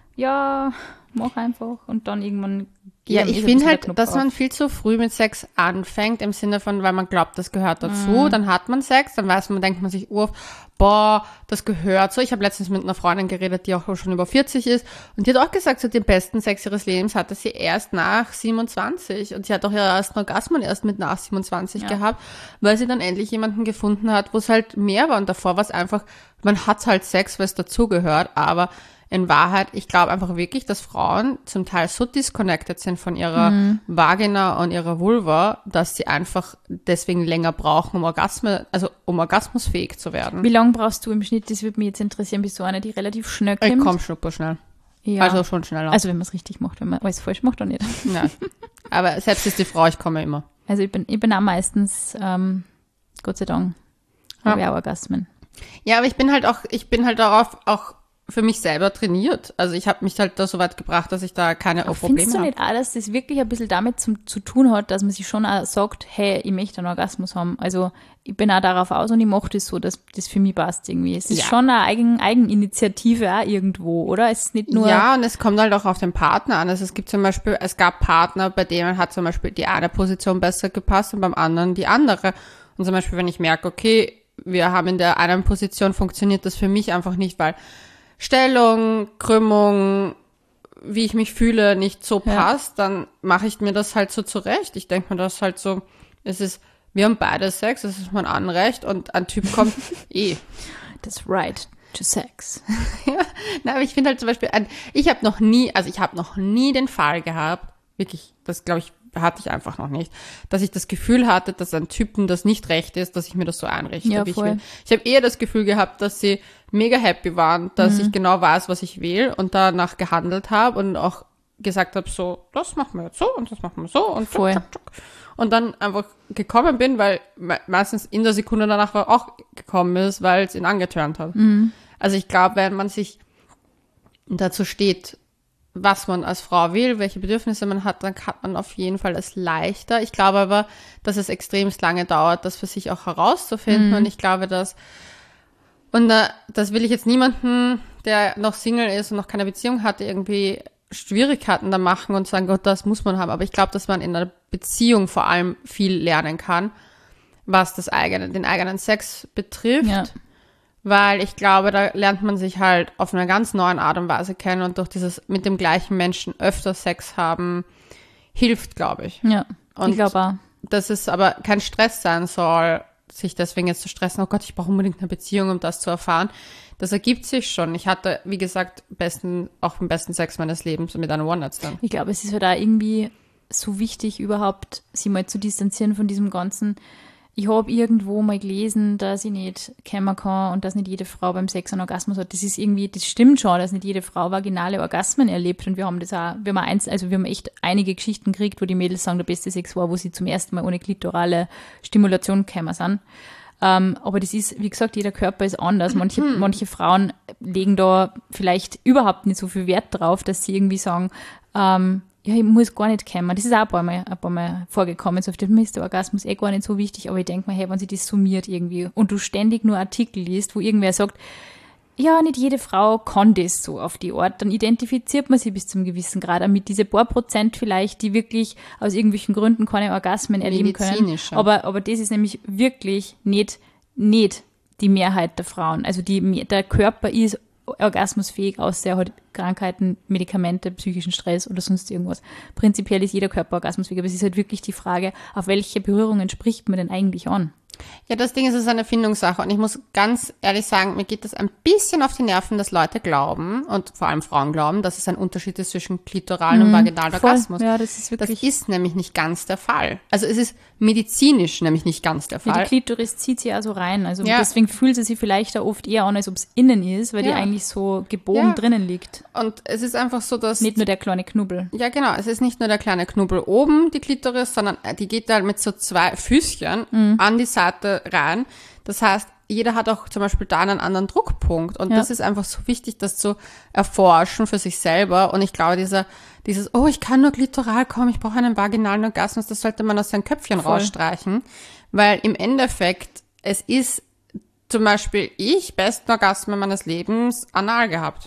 ja, mach einfach und dann irgendwann Ja, ich finde halt, dass man viel zu früh mit Sex anfängt, im Sinne von, weil man glaubt, das gehört dazu, dann hat man Sex, dann denkt man sich, boah, das gehört so. Ich habe letztens mit einer Freundin geredet, die auch schon über 40 ist und die hat auch gesagt, so den besten Sex ihres Lebens hatte sie erst nach 27 und sie hat auch ihren ersten Orgasmus erst mit nach 27 gehabt, weil sie dann endlich jemanden gefunden hat, wo es halt mehr war und davor war es einfach, man hat halt Sex, weil es dazugehört, aber in Wahrheit, ich glaube einfach wirklich, dass Frauen zum Teil so disconnected sind von ihrer Vagina und ihrer Vulva, dass sie einfach deswegen länger brauchen, um orgasmusfähig zu werden. Wie lange brauchst du im Schnitt? Das würde mich jetzt interessieren. Bist du eine, die relativ schnell kommt? Ich komme super schnell. Ja. Also schon schneller. Also wenn man es richtig macht, wenn man alles falsch macht, dann nicht. Ja. Aber selbst ist die Frau, ich komme immer. Also ich bin auch meistens, Gott sei Dank, habe ich auch Orgasmen. Ja, aber ich bin halt darauf auch für mich selber trainiert. Also ich habe mich halt da so weit gebracht, dass ich da keine Probleme habe. Findest du nicht auch, dass das wirklich ein bisschen damit zu tun hat, dass man sich schon auch sagt, hey, ich möchte einen Orgasmus haben. Also ich bin auch darauf aus und ich mache das so, dass das für mich passt irgendwie. Es ist schon eine Eigeninitiative auch irgendwo, oder? Es ist nicht nur... Ja, und es kommt halt auch auf den Partner an. Also es gab Partner, bei denen hat zum Beispiel die eine Position besser gepasst und beim anderen die andere. Und zum Beispiel, wenn ich merke, okay, wir haben in der einen Position funktioniert das für mich einfach nicht, weil Stellung, Krümmung, wie ich mich fühle, nicht so passt, dann mache ich mir das halt so zurecht. Ich denke mir das halt so, wir haben beide Sex, es ist mein Anrecht und ein Typ kommt Das right to sex. Ja, aber ich finde halt zum Beispiel, ich habe noch nie den Fall gehabt, wirklich, das glaube ich, hatte ich einfach noch nicht, dass ich das Gefühl hatte, dass ein Typen das nicht recht ist, dass ich mir das so einrichte, Ja, wie ich voll. will. Ich habe eher das Gefühl gehabt, dass sie mega happy waren, dass ich genau weiß, was ich will und danach gehandelt habe und auch gesagt habe, so, das machen wir jetzt so und das machen wir so und Voll. tschuk, tschuk, tschuk. Und dann einfach gekommen bin, weil meistens in der Sekunde danach auch gekommen ist, weil es ihn angetörnt hat. Also ich glaube, wenn man sich dazu steht, was man als Frau will, welche Bedürfnisse man hat, dann hat man auf jeden Fall es leichter. Ich glaube aber, dass es extremst lange dauert, das für sich auch herauszufinden. Und ich glaube, das will ich jetzt niemanden, der noch Single ist und noch keine Beziehung hat, irgendwie Schwierigkeiten da machen und sagen, Gott, das muss man haben. Aber ich glaube, dass man in einer Beziehung vor allem viel lernen kann, was den eigenen Sex betrifft. Ja. Weil ich glaube, da lernt man sich halt auf einer ganz neuen Art und Weise kennen und durch dieses mit dem gleichen Menschen öfter Sex haben, hilft, glaube ich. Ja, Und ich glaube auch. dass es aber kein Stress sein soll, sich deswegen jetzt zu stressen, oh Gott, ich brauche unbedingt eine Beziehung, um das zu erfahren. Das ergibt sich schon. Ich hatte, wie gesagt, auch den besten Sex meines Lebens mit einem One-Night-Stand. Ich glaube, es ist halt auch irgendwie so wichtig, überhaupt sich mal zu distanzieren von diesem Ganzen. Ich habe irgendwo mal gelesen, dass ich nicht kommen kann und dass nicht jede Frau beim Sex einen Orgasmus hat. Das ist irgendwie, das stimmt schon, dass nicht jede Frau vaginale Orgasmen erlebt. Und wir haben echt einige Geschichten gekriegt, wo die Mädels sagen, der beste Sex war, wo sie zum ersten Mal ohne klitorale Stimulation gekommen sind. Aber das ist, wie gesagt, jeder Körper ist anders. Manche Frauen legen da vielleicht überhaupt nicht so viel Wert drauf, dass sie irgendwie sagen, ja, ich muss gar nicht kommen. Das ist auch ein paar Mal vorgekommen. So, für mich ist der Orgasmus gar nicht so wichtig, aber ich denke mir, hey, wenn sich das summiert irgendwie und du ständig nur Artikel liest, wo irgendwer sagt, ja, nicht jede Frau kann das so auf die Art, dann identifiziert man sie bis zum gewissen Grad auch mit diese paar Prozent vielleicht, die wirklich aus irgendwelchen Gründen keine Orgasmen erleben können. Aber das ist nämlich wirklich nicht die Mehrheit der Frauen. Also der Körper ist orgasmusfähig, außer er hat Krankheiten, Medikamente, psychischen Stress oder sonst irgendwas. Prinzipiell ist jeder Körper orgasmusfähig, aber es ist halt wirklich die Frage, auf welche Berührungen spricht man denn eigentlich an? Ja, das Ding ist, es ist eine Findungssache und ich muss ganz ehrlich sagen, mir geht das ein bisschen auf die Nerven, dass Leute glauben und vor allem Frauen glauben, dass es ein Unterschied ist zwischen klitoralen und vaginalen Orgasmus. Ja, das ist wirklich. Das ist nämlich nicht ganz der Fall. Also es ist medizinisch nämlich nicht ganz der Fall. Ja, die Klitoris zieht sie ja so rein, also deswegen fühlt sie sich vielleicht auch oft eher an, als ob es innen ist, weil die eigentlich so gebogen drinnen liegt. Und es ist einfach so, dass... Nicht nur der kleine Knubbel. Ja, genau. Es ist nicht nur der kleine Knubbel oben, die Klitoris, sondern die geht da mit so 2 Füßchen an die Seite rein. Das heißt, jeder hat auch zum Beispiel da einen anderen Druckpunkt. Und das ist einfach so wichtig, das zu erforschen für sich selber. Und ich glaube, dieses, oh, ich kann nur klitoral kommen, ich brauche einen vaginalen Orgasmus, das sollte man aus seinem Köpfchen rausstreichen. Weil im Endeffekt, es ist zum Beispiel besten Orgasmen meines Lebens anal gehabt.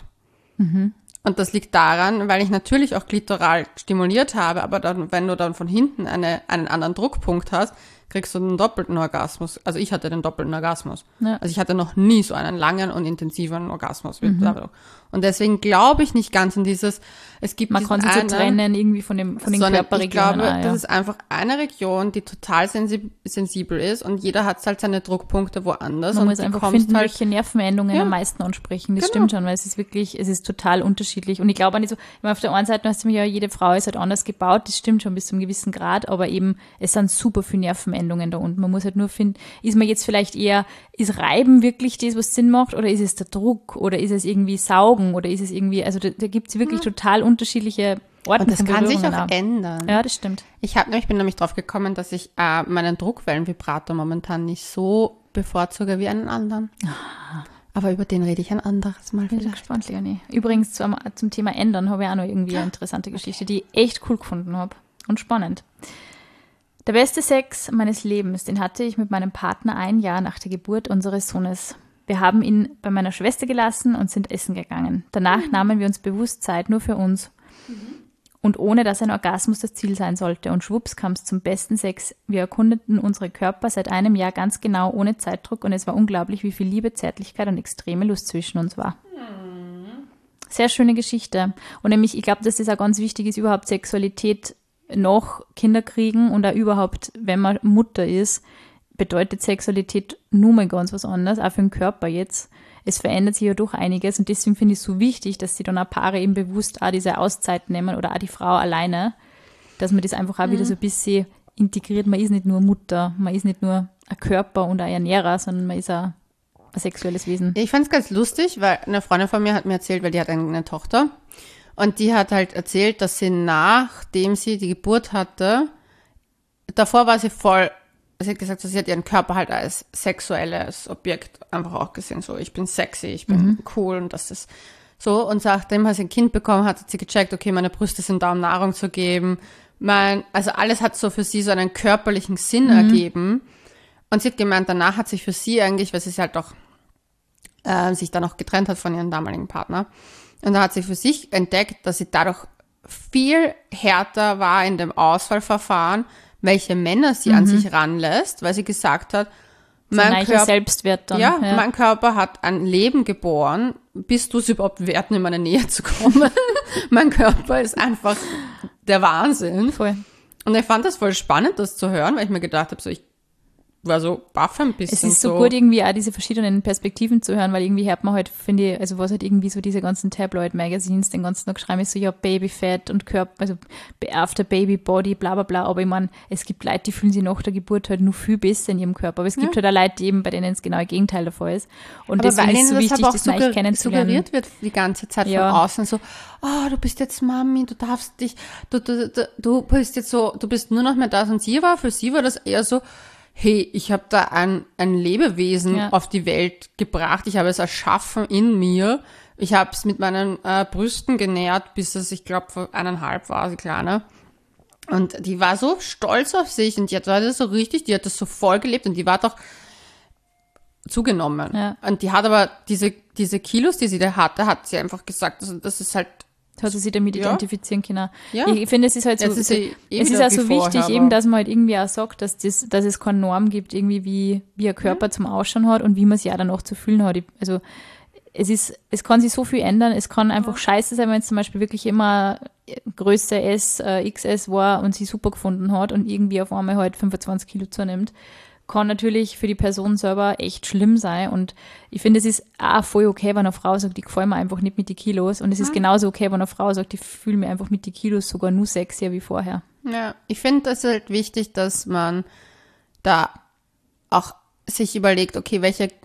Und das liegt daran, weil ich natürlich auch klitoral stimuliert habe, aber dann, wenn du dann von hinten einen anderen Druckpunkt hast, kriegst du einen doppelten Orgasmus. Also ich hatte den doppelten Orgasmus. Ja. Also ich hatte noch nie so einen langen und intensiven Orgasmus. Und deswegen glaube ich nicht ganz in dieses, es gibt man kann sich so trennen irgendwie von den Körperregionen. Ich glaube, das ist einfach eine Region, die total sensibel ist und jeder hat halt seine Druckpunkte woanders. Man muss einfach finden, halt, welche Nervenendungen am meisten ansprechen. Das stimmt schon, weil es ist total unterschiedlich. Und ich glaube auch nicht so, auf der einen Seite hast du mir ja, jede Frau ist halt anders gebaut, das stimmt schon bis zu einem gewissen Grad, aber eben, es sind super viele Nervenendungen da unten. Man muss halt nur finden, ist man jetzt vielleicht eher, ist Reiben wirklich das, was Sinn macht, oder ist es der Druck, oder ist es irgendwie Saugen, oder ist es irgendwie, also da gibt es wirklich total unterschiedliche Orten. Und das kann sich auch ändern. Ja, das stimmt. Ich bin nämlich drauf gekommen, dass ich meinen Druckwellenvibrator momentan nicht so bevorzuge wie einen anderen. Aber über den rede ich ein anderes Mal. Ich bin gespannt, Leonie. Übrigens zum Thema Ändern habe ich auch noch irgendwie eine interessante Geschichte, die ich echt cool gefunden habe und spannend. Der beste Sex meines Lebens, den hatte ich mit meinem Partner 1 Jahr nach der Geburt unseres Sohnes. Wir haben ihn bei meiner Schwester gelassen und sind essen gegangen. Danach nahmen wir uns bewusst Zeit nur für uns. Und ohne, dass ein Orgasmus das Ziel sein sollte. Und schwupps kam es zum besten Sex. Wir erkundeten unsere Körper seit 1 Jahr ganz genau, ohne Zeitdruck. Und es war unglaublich, wie viel Liebe, Zärtlichkeit und extreme Lust zwischen uns war. Sehr schöne Geschichte. Und nämlich, ich glaube, dass das auch ganz wichtig ist, überhaupt Sexualität nach Kinderkriegen und auch überhaupt, wenn man Mutter ist, bedeutet Sexualität nur mal ganz was anderes, auch für den Körper jetzt. Es verändert sich ja doch einiges und deswegen finde ich es so wichtig, dass sich dann auch Paare eben bewusst auch diese Auszeit nehmen oder auch die Frau alleine, dass man das einfach auch wieder so ein bisschen integriert. Man ist nicht nur Mutter, man ist nicht nur ein Körper und ein Ernährer, sondern man ist auch ein sexuelles Wesen. Ich fand es ganz lustig, weil eine Freundin von mir hat mir erzählt, weil die hat eine Tochter und die hat halt erzählt, dass sie nachdem sie die Geburt hatte, davor war sie voll, sie hat gesagt, sie hat ihren Körper halt als sexuelles Objekt einfach auch gesehen, so ich bin sexy, ich bin cool und das ist so. Und nachdem sie ein Kind bekommen hat, hat sie gecheckt, okay, meine Brüste sind da, um Nahrung zu geben. Also alles hat so für sie so einen körperlichen Sinn ergeben. Und sie hat gemeint, danach hat sich für sie eigentlich, weil sie sich halt auch sich dann auch getrennt hat von ihrem damaligen Partner. Und da hat sie für sich entdeckt, dass sie dadurch viel härter war in dem Auswahlverfahren, welche Männer sie an sich ranlässt, weil sie gesagt hat, mein Selbstwert dann. Ja, mein Körper hat ein Leben geboren. Bist du es überhaupt wert, in meine Nähe zu kommen? Mein Körper ist einfach der Wahnsinn. Voll. Und ich fand das voll spannend, das zu hören, weil ich mir gedacht habe, so ich war so baff ein bisschen. Es ist so gut, irgendwie auch diese verschiedenen Perspektiven zu hören, weil irgendwie hört man halt, finde ich, also was halt irgendwie so diese ganzen Tabloid-Magazines den ganzen Tag schreiben, ist so, ja, Babyfett und Körper, also after Baby Body, bla bla bla, aber ich meine, es gibt Leute, die fühlen sich nach der Geburt halt nur viel besser in ihrem Körper, aber es gibt halt auch Leute, die eben, bei denen das genaue Gegenteil der Fall ist. Und aber deswegen ist es so wichtig, das neu kennenzulernen. Suggeriert wird die ganze Zeit von außen so, oh, du bist jetzt Mami, du darfst dich, du bist jetzt so, du bist nur noch mehr das und für sie war das eher so, hey, ich habe da ein Lebewesen auf die Welt gebracht, ich habe es erschaffen in mir, ich habe es mit meinen Brüsten genährt, bis es, ich glaube, vor 1,5 war sie kleiner. Und die war so stolz auf sich und die hat das so richtig, die hat das so voll gelebt und die war doch zugenommen. Ja. Und die hat aber diese Kilos, die sie da hatte, hat sie einfach gesagt, das ist halt, hat sie sich damit identifizieren können. Ja. Ich finde, es ist halt so, es ist auch so wichtig, eben, dass man halt irgendwie auch sagt, dass es keine Norm gibt, irgendwie wie ein Körper zum Ausschauen hat und wie man sich auch dann auch zu fühlen hat. Also es kann sich so viel ändern, es kann einfach scheiße sein, wenn es zum Beispiel wirklich immer Größe S, XS war und sie super gefunden hat und irgendwie auf einmal halt 25 Kilo zunimmt. Kann natürlich für die Person selber echt schlimm sein und ich finde, es ist auch voll okay, wenn eine Frau sagt, ich gefällt mir einfach nicht mit den Kilos und es ist genauso okay, wenn eine Frau sagt, ich fühle mich einfach mit den Kilos sogar nur sexier wie vorher. Ja, ich finde das halt wichtig, dass man da auch sich überlegt, okay,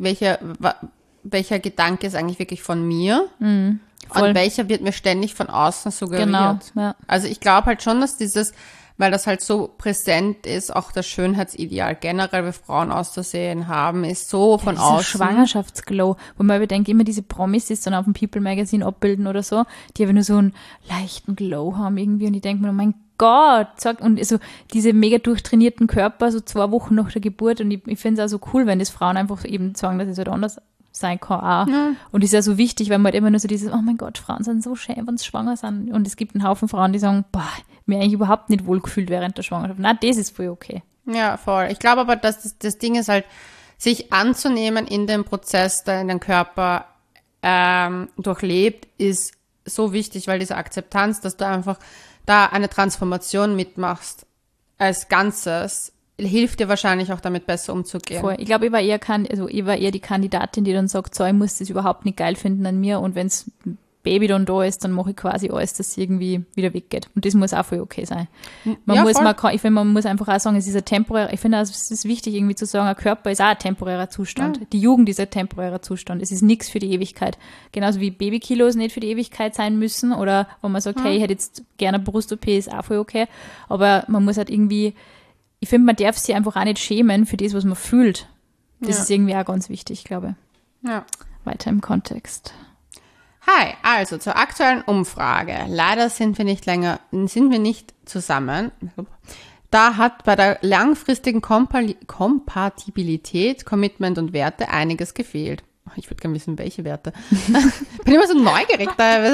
welcher Gedanke ist eigentlich wirklich von mir und welcher wird mir ständig von außen suggeriert. Genau, ja. Also ich glaube halt schon, dass weil das halt so präsent ist, auch das Schönheitsideal generell, wie Frauen auszusehen haben, ist so von außen. Schwangerschaftsglow, wo man überdenkt, immer diese Promis, die es dann auf dem People Magazine abbilden oder so, die aber nur so einen leichten Glow haben irgendwie und ich denke mir, oh mein Gott, und so diese mega durchtrainierten Körper, so 2 Wochen nach der Geburt und ich finde es auch so cool, wenn das Frauen einfach eben sagen, dass es halt anders sein kann auch. Ja. Und ist ja so wichtig, weil man halt immer nur so dieses, oh mein Gott, Frauen sind so schön, wenn sie schwanger sind. Und es gibt einen Haufen Frauen, die sagen, boah, mir eigentlich überhaupt nicht wohlgefühlt während der Schwangerschaft. Na, das ist voll okay. Ja, voll. Ich glaube aber, dass das Ding ist halt, sich anzunehmen in dem Prozess, der in den Körper durchlebt, ist so wichtig, weil diese Akzeptanz, dass du einfach da eine Transformation mitmachst als Ganzes, hilft dir wahrscheinlich auch damit besser umzugehen. Voll. Ich glaube, ich war eher die Kandidatin, die dann sagt, so, ich muss das überhaupt nicht geil finden an mir und wenns Baby dann da ist, dann mache ich quasi alles, dass es irgendwie wieder weggeht. Und das muss auch voll okay sein. Man muss einfach auch sagen, es ist ein temporärer, ich finde auch, es ist wichtig irgendwie zu sagen, ein Körper ist auch ein temporärer Zustand. Ja. Die Jugend ist ein temporärer Zustand. Es ist nichts für die Ewigkeit. Genauso wie Babykilos nicht für die Ewigkeit sein müssen oder wo man sagt, hey, ich hätte jetzt gerne eine Brust-OP, ist auch voll okay. Aber man muss halt irgendwie, ich finde, man darf sich einfach auch nicht schämen für das, was man fühlt. Das ist irgendwie auch ganz wichtig, glaube ich. Ja. Weiter im Kontext. Hi, also zur aktuellen Umfrage. Leider sind wir nicht zusammen. Da hat bei der langfristigen Kompatibilität, Commitment und Werte einiges gefehlt. Ich würde gerne wissen, welche Werte. Bin immer so neugierig.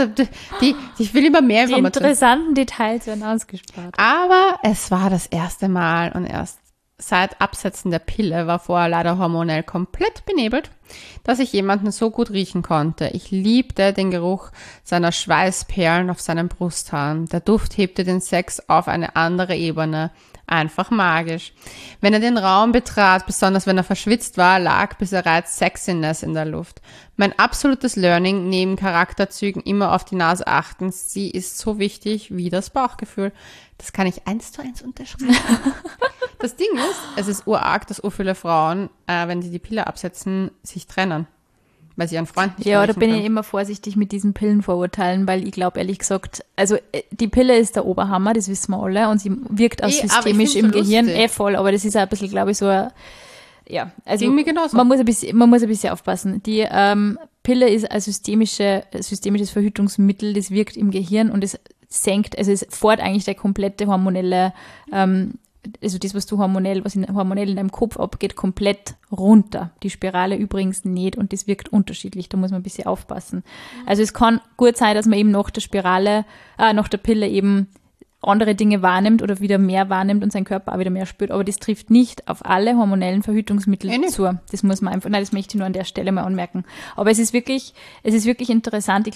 Ich will immer mehr Informationen. Die interessanten Details werden ausgespart. Aber es war das erste Mal und erst seit Absetzen der Pille war vorher leider hormonell komplett benebelt. dass ich jemanden so gut riechen konnte. Ich liebte den Geruch seiner Schweißperlen auf seinen Brusthaaren. Der Duft hebte den Sex auf eine andere Ebene. Einfach magisch. Wenn er den Raum betrat, besonders wenn er verschwitzt war, lag bereits Sexiness in der Luft. Mein absolutes Learning, neben Charakterzügen immer auf die Nase achten. Sie ist so wichtig wie das Bauchgefühl. Das kann ich 1:1 unterschreiben. Das Ding ist, es ist urarg, dass viele Frauen, wenn sie die Pille absetzen, sich trennen. Weil sie ihren Freund nicht Ja, da riechen bin ich können. immer vorsichtig mit diesen Pillenvorurteilen, weil ich glaube, ehrlich gesagt, also die Pille ist der Oberhammer, das wissen wir alle, und sie wirkt auch Aber ich systemisch find's im so Gehirn, lustig. voll, aber das ist auch ein bisschen, glaube ich, so ein, ja, also Ging mir genauso. man muss ein bisschen aufpassen. Die Pille ist ein systemisches Verhütungsmittel, das wirkt im Gehirn und es senkt, also es fährt eigentlich der komplette hormonelle, also das, was hormonell in deinem Kopf abgeht, komplett runter. Die Spirale übrigens nicht und das wirkt unterschiedlich, da muss man ein bisschen aufpassen. Also es kann gut sein, dass man eben nach der Pille eben andere Dinge wahrnimmt oder wieder mehr wahrnimmt und sein Körper auch wieder mehr spürt, aber das trifft nicht auf alle hormonellen Verhütungsmittel nicht. zu. Das muss man einfach, nein, das möchte ich nur an der Stelle mal anmerken. Aber es ist wirklich interessant.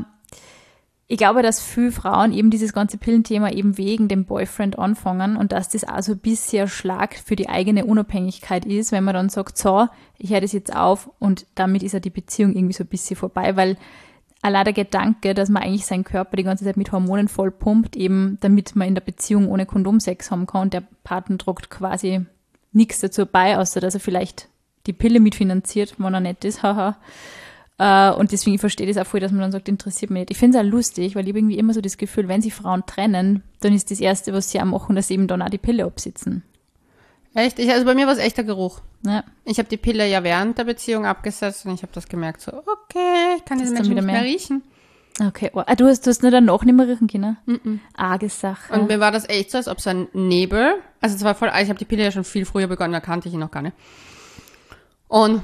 Ich glaube, dass viele Frauen eben dieses ganze Pillenthema eben wegen dem Boyfriend anfangen und dass das auch so ein bisschen ein Schlag für die eigene Unabhängigkeit ist, wenn man dann sagt, so, ich höre das jetzt auf und damit ist ja die Beziehung irgendwie so ein bisschen vorbei, weil allein der Gedanke, dass man eigentlich seinen Körper die ganze Zeit mit Hormonen voll pumpt, eben damit man in der Beziehung ohne Kondom Sex haben kann und der Partner tragt quasi nichts dazu bei, außer dass er vielleicht die Pille mitfinanziert, wenn er nett ist, haha. Und deswegen, ich verstehe das auch voll, dass man dann sagt, interessiert mich nicht. Ich finde es auch lustig, weil ich habe irgendwie immer so das Gefühl, wenn sich Frauen trennen, dann ist das Erste, was sie auch machen, dass sie eben dann auch die Pille absitzen. Echt? Also bei mir war es echt der Geruch. Ja. Ich habe die Pille ja während der Beziehung abgesetzt und ich habe das gemerkt, so, okay, ich kann diese dann Menschen wieder nicht mehr mehr. riechen. Okay, oh, du hast nur danach nicht mehr riechen können? Arge Sache. Und mir war das echt so, als ob so ein Nebel, also es war voll, ich habe die Pille ja schon viel früher begonnen, da kannte ich ihn noch gar nicht. Und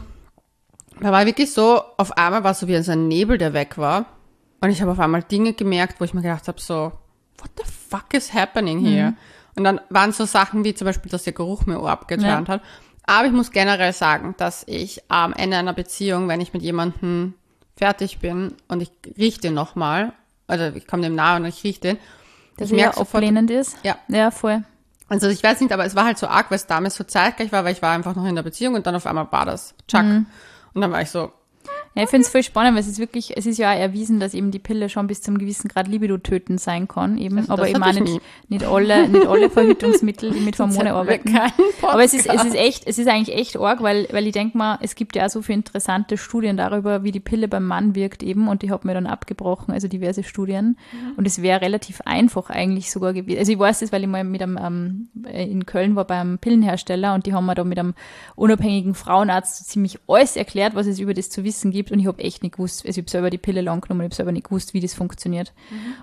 da war wirklich so, auf einmal war es so wie so ein Nebel, der weg war. Und ich habe auf einmal Dinge gemerkt, wo ich mir gedacht habe, so, what the fuck is happening here? Und dann waren so Sachen wie zum Beispiel, dass der Geruch mir abgeturnt hat. Aber ich muss generell sagen, dass ich am Ende einer Beziehung, wenn ich mit jemandem fertig bin und ich rieche den nochmal, also ich komme dem nahe und ich rieche den, dass ich er merke sofort, ablehnend ist? ja. Ja, voll. Also ich weiß nicht, aber es war halt so arg, weil es damals so zeitgleich war, weil ich war einfach noch in der Beziehung und dann auf einmal war das. Tschack. Und dann war ich so, Ja, ich finde es voll spannend, weil es ist ja auch erwiesen, dass eben die Pille schon bis zum gewissen Grad Libido tötend sein kann, eben, Also aber das eben hatte auch ich nicht alle Verhütungsmittel, die mit Hormone arbeiten. keinen Aber es ist eigentlich echt arg, weil ich denke mal, es gibt ja auch so viele interessante Studien darüber, wie die Pille beim Mann wirkt eben, und die hat mir dann abgebrochen, also diverse Studien. Und es wäre relativ einfach eigentlich sogar gewesen. Also ich weiß das, weil ich mal mit einem, in Köln war beim Pillenhersteller und die haben mir da mit einem unabhängigen Frauenarzt so ziemlich alles erklärt, was es über das zu wissen gibt, und ich habe echt nicht gewusst, also ich habe selber die Pille lang genommen, ich habe selber nicht gewusst, wie das funktioniert.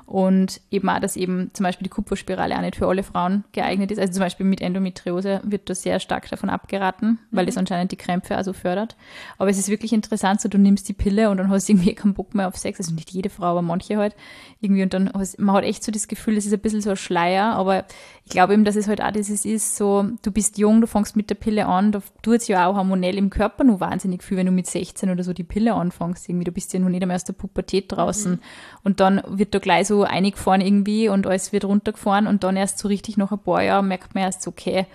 Und eben auch, dass eben zum Beispiel die Kupferspirale auch nicht für alle Frauen geeignet ist. Also zum Beispiel mit Endometriose wird da sehr stark davon abgeraten, weil das anscheinend die Krämpfe also fördert. Aber es ist wirklich interessant, so du nimmst die Pille und dann hast du irgendwie keinen Bock mehr auf Sex. Also nicht jede Frau, aber manche halt. Irgendwie, und dann man hat echt so das Gefühl, das ist ein bisschen so ein Schleier, aber ich glaube eben, dass es halt auch dieses ist, so du bist jung, du fängst mit der Pille an, da tut es ja auch hormonell im Körper nur wahnsinnig viel, wenn du mit 16 oder so die Pille anfängst. Irgendwie, du bist ja noch nicht einmal aus der Pubertät draußen. Und dann wird da gleich so eingefahren irgendwie und alles wird runtergefahren und dann erst so richtig nach ein paar Jahren merkt man erst so, okay,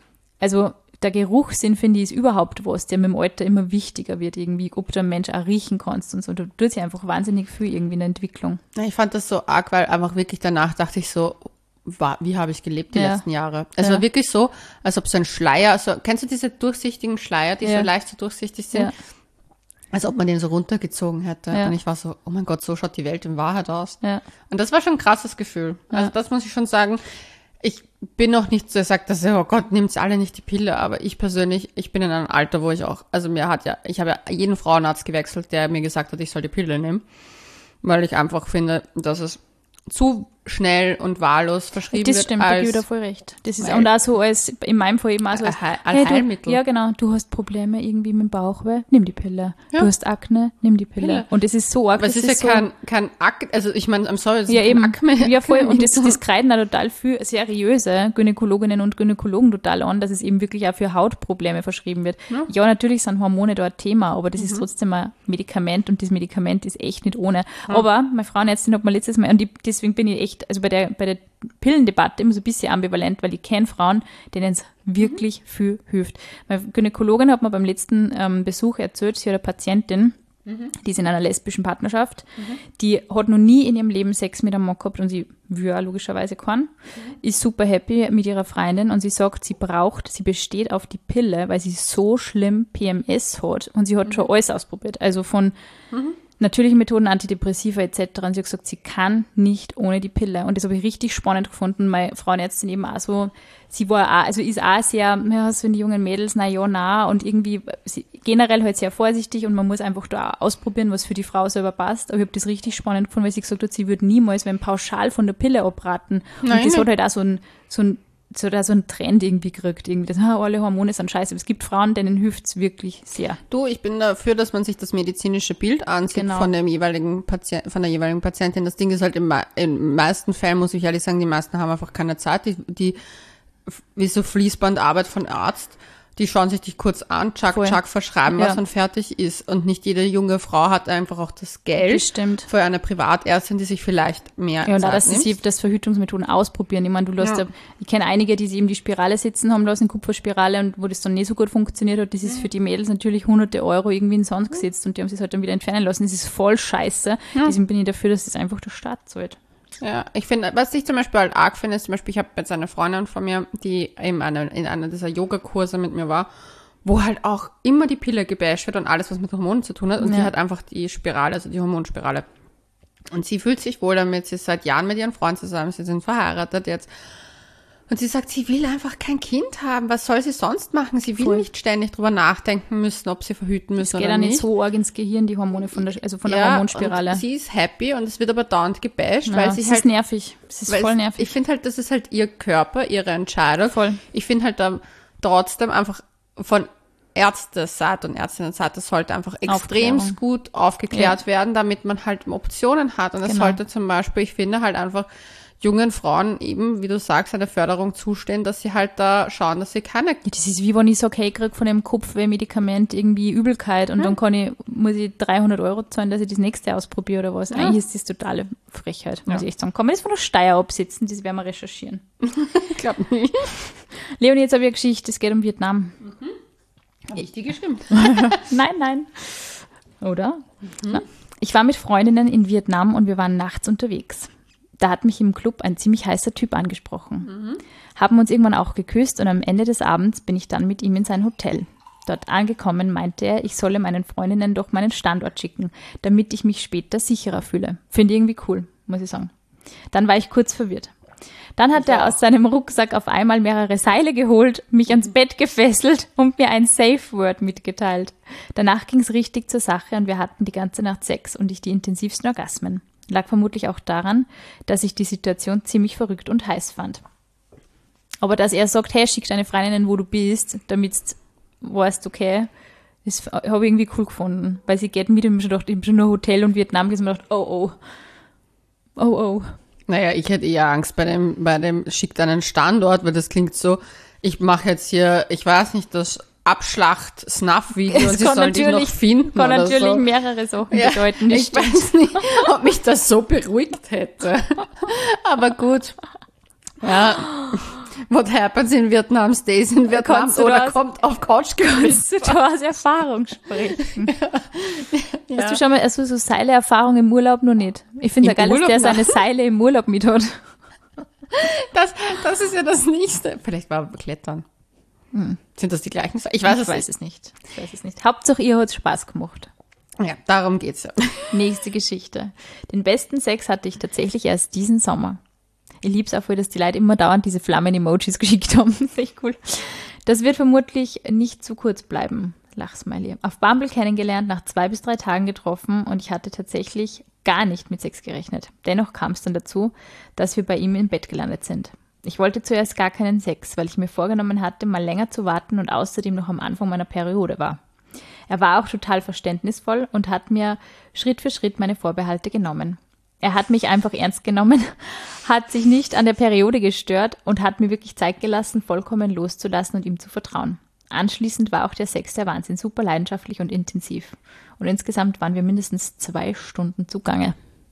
also der Geruchssinn, finde ich, ist überhaupt was, der mit dem Alter immer wichtiger wird irgendwie, ob du einen Mensch auch riechen kannst und so. Da tut sich einfach wahnsinnig viel irgendwie in der Entwicklung. Ja, ich fand das so arg, weil einfach wirklich danach dachte ich so, wie habe ich gelebt die letzten Jahre? Es war wirklich so, als ob so ein Schleier, also kennst du diese durchsichtigen Schleier, die so leicht so durchsichtig sind? Ja. Als ob man den so runtergezogen hätte. Ja. Und ich war so, oh mein Gott, so schaut die Welt in Wahrheit aus. Ja. Und das war schon ein krasses Gefühl. Also das muss ich schon sagen. Ich bin noch nicht so, der sagt, dass oh Gott, nimmt's alle nicht die Pille, aber ich persönlich, ich bin in einem Alter, wo ich auch, also ich habe ja jeden Frauenarzt gewechselt, der mir gesagt hat, ich soll die Pille nehmen, weil ich einfach finde, dass es zu schnell und wahllos verschrieben Das wird. stimmt, da gebe ich da voll recht. Das ist und auch so als, in meinem Fall eben auch so als Heilmittel. Ja, genau, du hast Probleme irgendwie mit dem Bauchweh, nimm die Pille. Ja. Du hast Akne, nimm die Pille. Und das ist so arg. Aber es ist ja kein Akne, also ich meine, I'm sorry, es ist ja, kein eben, Akne. Ja, voll. Und das kreiden auch total viel seriöse Gynäkologinnen und Gynäkologen total an, dass es eben wirklich auch für Hautprobleme verschrieben wird. Ja, natürlich sind Hormone da ein Thema, aber das ist trotzdem ein Medikament und das Medikament ist echt nicht ohne. Aber meine Frauenärztin hat mir letztes Mal, und deswegen bin ich echt, also bei der Pillendebatte immer so ein bisschen ambivalent, weil ich kenne Frauen, denen es wirklich viel hilft. Meine Gynäkologin hat mir beim letzten Besuch erzählt, sie hat eine Patientin, die ist in einer lesbischen Partnerschaft, die hat noch nie in ihrem Leben Sex mit einem Mann gehabt und sie will auch logischerweise keinen, ist super happy mit ihrer Freundin und sie sagt, sie besteht auf die Pille, weil sie so schlimm PMS hat und sie hat schon alles ausprobiert, also von natürlichen Methoden, Antidepressiva etc. Und sie hat gesagt, sie kann nicht ohne die Pille. Und das habe ich richtig spannend gefunden. Meine Frauenärztin eben auch so, sie war auch, also ist auch sehr, ja, so in die jungen Mädels, und irgendwie generell halt sehr vorsichtig und man muss einfach da ausprobieren, was für die Frau selber passt. Aber ich habe das richtig spannend gefunden, weil sie gesagt hat, sie würde niemals pauschal von der Pille abraten. Und das hat halt auch so ein Trend irgendwie gekriegt, irgendwie, dass alle Hormone sind scheiße. Aber es gibt Frauen, denen hilft es wirklich sehr. Du, ich bin dafür, dass man sich das medizinische Bild ansieht von der jeweiligen Patientin. Das Ding ist halt in meisten Fällen, muss ich ehrlich sagen, die meisten haben einfach keine Zeit. Die wie so Fließbandarbeit von Arzt, die schauen sich dich kurz an, verschreiben was und fertig ist. Und nicht jede junge Frau hat einfach auch das Geld für eine Privatärztin, die sich vielleicht mehr Zeit nimmt. Dass sie das Verhütungsmethoden ausprobieren. Ich meine, ich kenne einige, die sich eben die Spirale sitzen haben lassen, Kupferspirale, und wo das dann nicht so gut funktioniert hat. Das ist für die Mädels natürlich hunderte Euro irgendwie in den Sand gesetzt und die haben sich halt dann wieder entfernen lassen. Das ist voll scheiße. Deswegen bin ich dafür, dass das einfach der Staat zahlt. Ja, ich finde, was ich zum Beispiel halt arg finde, ist zum Beispiel, ich habe jetzt eine Freundin von mir, die eben in einer dieser Yogakurse mit mir war, wo halt auch immer die Pille gebasht wird und alles, was mit Hormonen zu tun hat. Und die hat einfach die Spirale, also die Hormonspirale. Und sie fühlt sich wohl damit, sie ist seit Jahren mit ihrem Freund zusammen, sie sind verheiratet jetzt. Und sie sagt, sie will einfach kein Kind haben. Was soll sie sonst machen? Sie will nicht ständig drüber nachdenken müssen, ob sie verhüten müssen oder nicht. Es geht ja nicht so arg ins Gehirn, die Hormone von der Hormonspirale. Und sie ist happy und es wird aber dauernd gebasht, weil sie halt... Das ist nervig. Es ist voll nervig. Ich finde halt, das ist halt ihr Körper, ihre Entscheidung. Voll. Ich finde halt da trotzdem einfach von Ärzteseite und Ärztinnenseite, das sollte einfach extrem gut aufgeklärt werden, damit man halt Optionen hat. Und es sollte zum Beispiel, ich finde halt einfach, jungen Frauen eben, wie du sagst, eine Förderung zustehen, dass sie halt da schauen, dass sie keine... Das ist wie wenn ich sage, hey, ich kriege von dem Kopfweh-Medikament irgendwie Übelkeit und dann muss ich 300 Euro zahlen, dass ich das nächste ausprobiere oder was. Eigentlich ist das totale Frechheit, muss ich echt sagen. Kann man das von der Steuer absetzen? Das werden wir recherchieren. Ich glaube nicht. Leonie, jetzt habe ich eine Geschichte, es geht um Vietnam. Nicht die gestimmt. Nein. Oder? Na, ich war mit Freundinnen in Vietnam und wir waren nachts unterwegs. Da hat mich im Club ein ziemlich heißer Typ angesprochen. Haben uns irgendwann auch geküsst und am Ende des Abends bin ich dann mit ihm in sein Hotel. Dort angekommen meinte er, ich solle meinen Freundinnen doch meinen Standort schicken, damit ich mich später sicherer fühle. Finde ich irgendwie cool, muss ich sagen. Dann war ich kurz verwirrt. Dann hat er aus seinem Rucksack auf einmal mehrere Seile geholt, mich ans Bett gefesselt und mir ein Safe-Word mitgeteilt. Danach ging es richtig zur Sache und wir hatten die ganze Nacht Sex und ich die intensivsten Orgasmen. Lag vermutlich auch daran, dass ich die Situation ziemlich verrückt und heiß fand. Aber dass er sagt, hey, schick deine Freundinnen, wo du bist, damit du weißt, okay, das habe ich irgendwie cool gefunden. Weil sie geht mit und ich habe schon nur Hotel und Vietnam gesehen und mir gedacht, oh. Naja, ich hätte eher Angst bei dem schickt einen Standort, weil das klingt so, ich mache jetzt hier, ich weiß nicht, das Abschlacht-Snuff-Video und sie sollen dich noch finden kann oder natürlich so. Mehrere Sachen bedeuten. Ich weiß nicht, ob mich das so beruhigt hätte. Aber gut. Ja. What happens in Vietnam stays in Vietnam oder kommt auf Couch Kannst du da aus Erfahrung sprechen? Ja. Hast du schon mal so Seile-Erfahrung im Urlaub? Noch nicht. Ich finde es ja geil, dass der seine Seile im Urlaub mit hat. Das ist ja das Nächste. Vielleicht war Klettern. Sind das die gleichen? Ich weiß es nicht. Hauptsache, ihr hat Spaß gemacht. Ja, darum geht's ja. Nächste Geschichte. Den besten Sex hatte ich tatsächlich erst diesen Sommer. Ich lieb's auch voll, dass die Leute immer dauernd diese Flammen-Emojis geschickt haben. Das ist echt cool. Das wird vermutlich nicht zu kurz bleiben. Lachsmiley. Auf Bumble kennengelernt, nach 2 bis 3 Tagen getroffen und ich hatte tatsächlich gar nicht mit Sex gerechnet. Dennoch kam es dann dazu, dass wir bei ihm im Bett gelandet sind. Ich wollte zuerst gar keinen Sex, weil ich mir vorgenommen hatte, mal länger zu warten und außerdem noch am Anfang meiner Periode war. Er war auch total verständnisvoll und hat mir Schritt für Schritt meine Vorbehalte genommen. Er hat mich einfach ernst genommen, hat sich nicht an der Periode gestört und hat mir wirklich Zeit gelassen, vollkommen loszulassen und ihm zu vertrauen. Anschließend war auch der Sex der Wahnsinn, super leidenschaftlich und intensiv. Und insgesamt waren wir mindestens 2 Stunden zugange.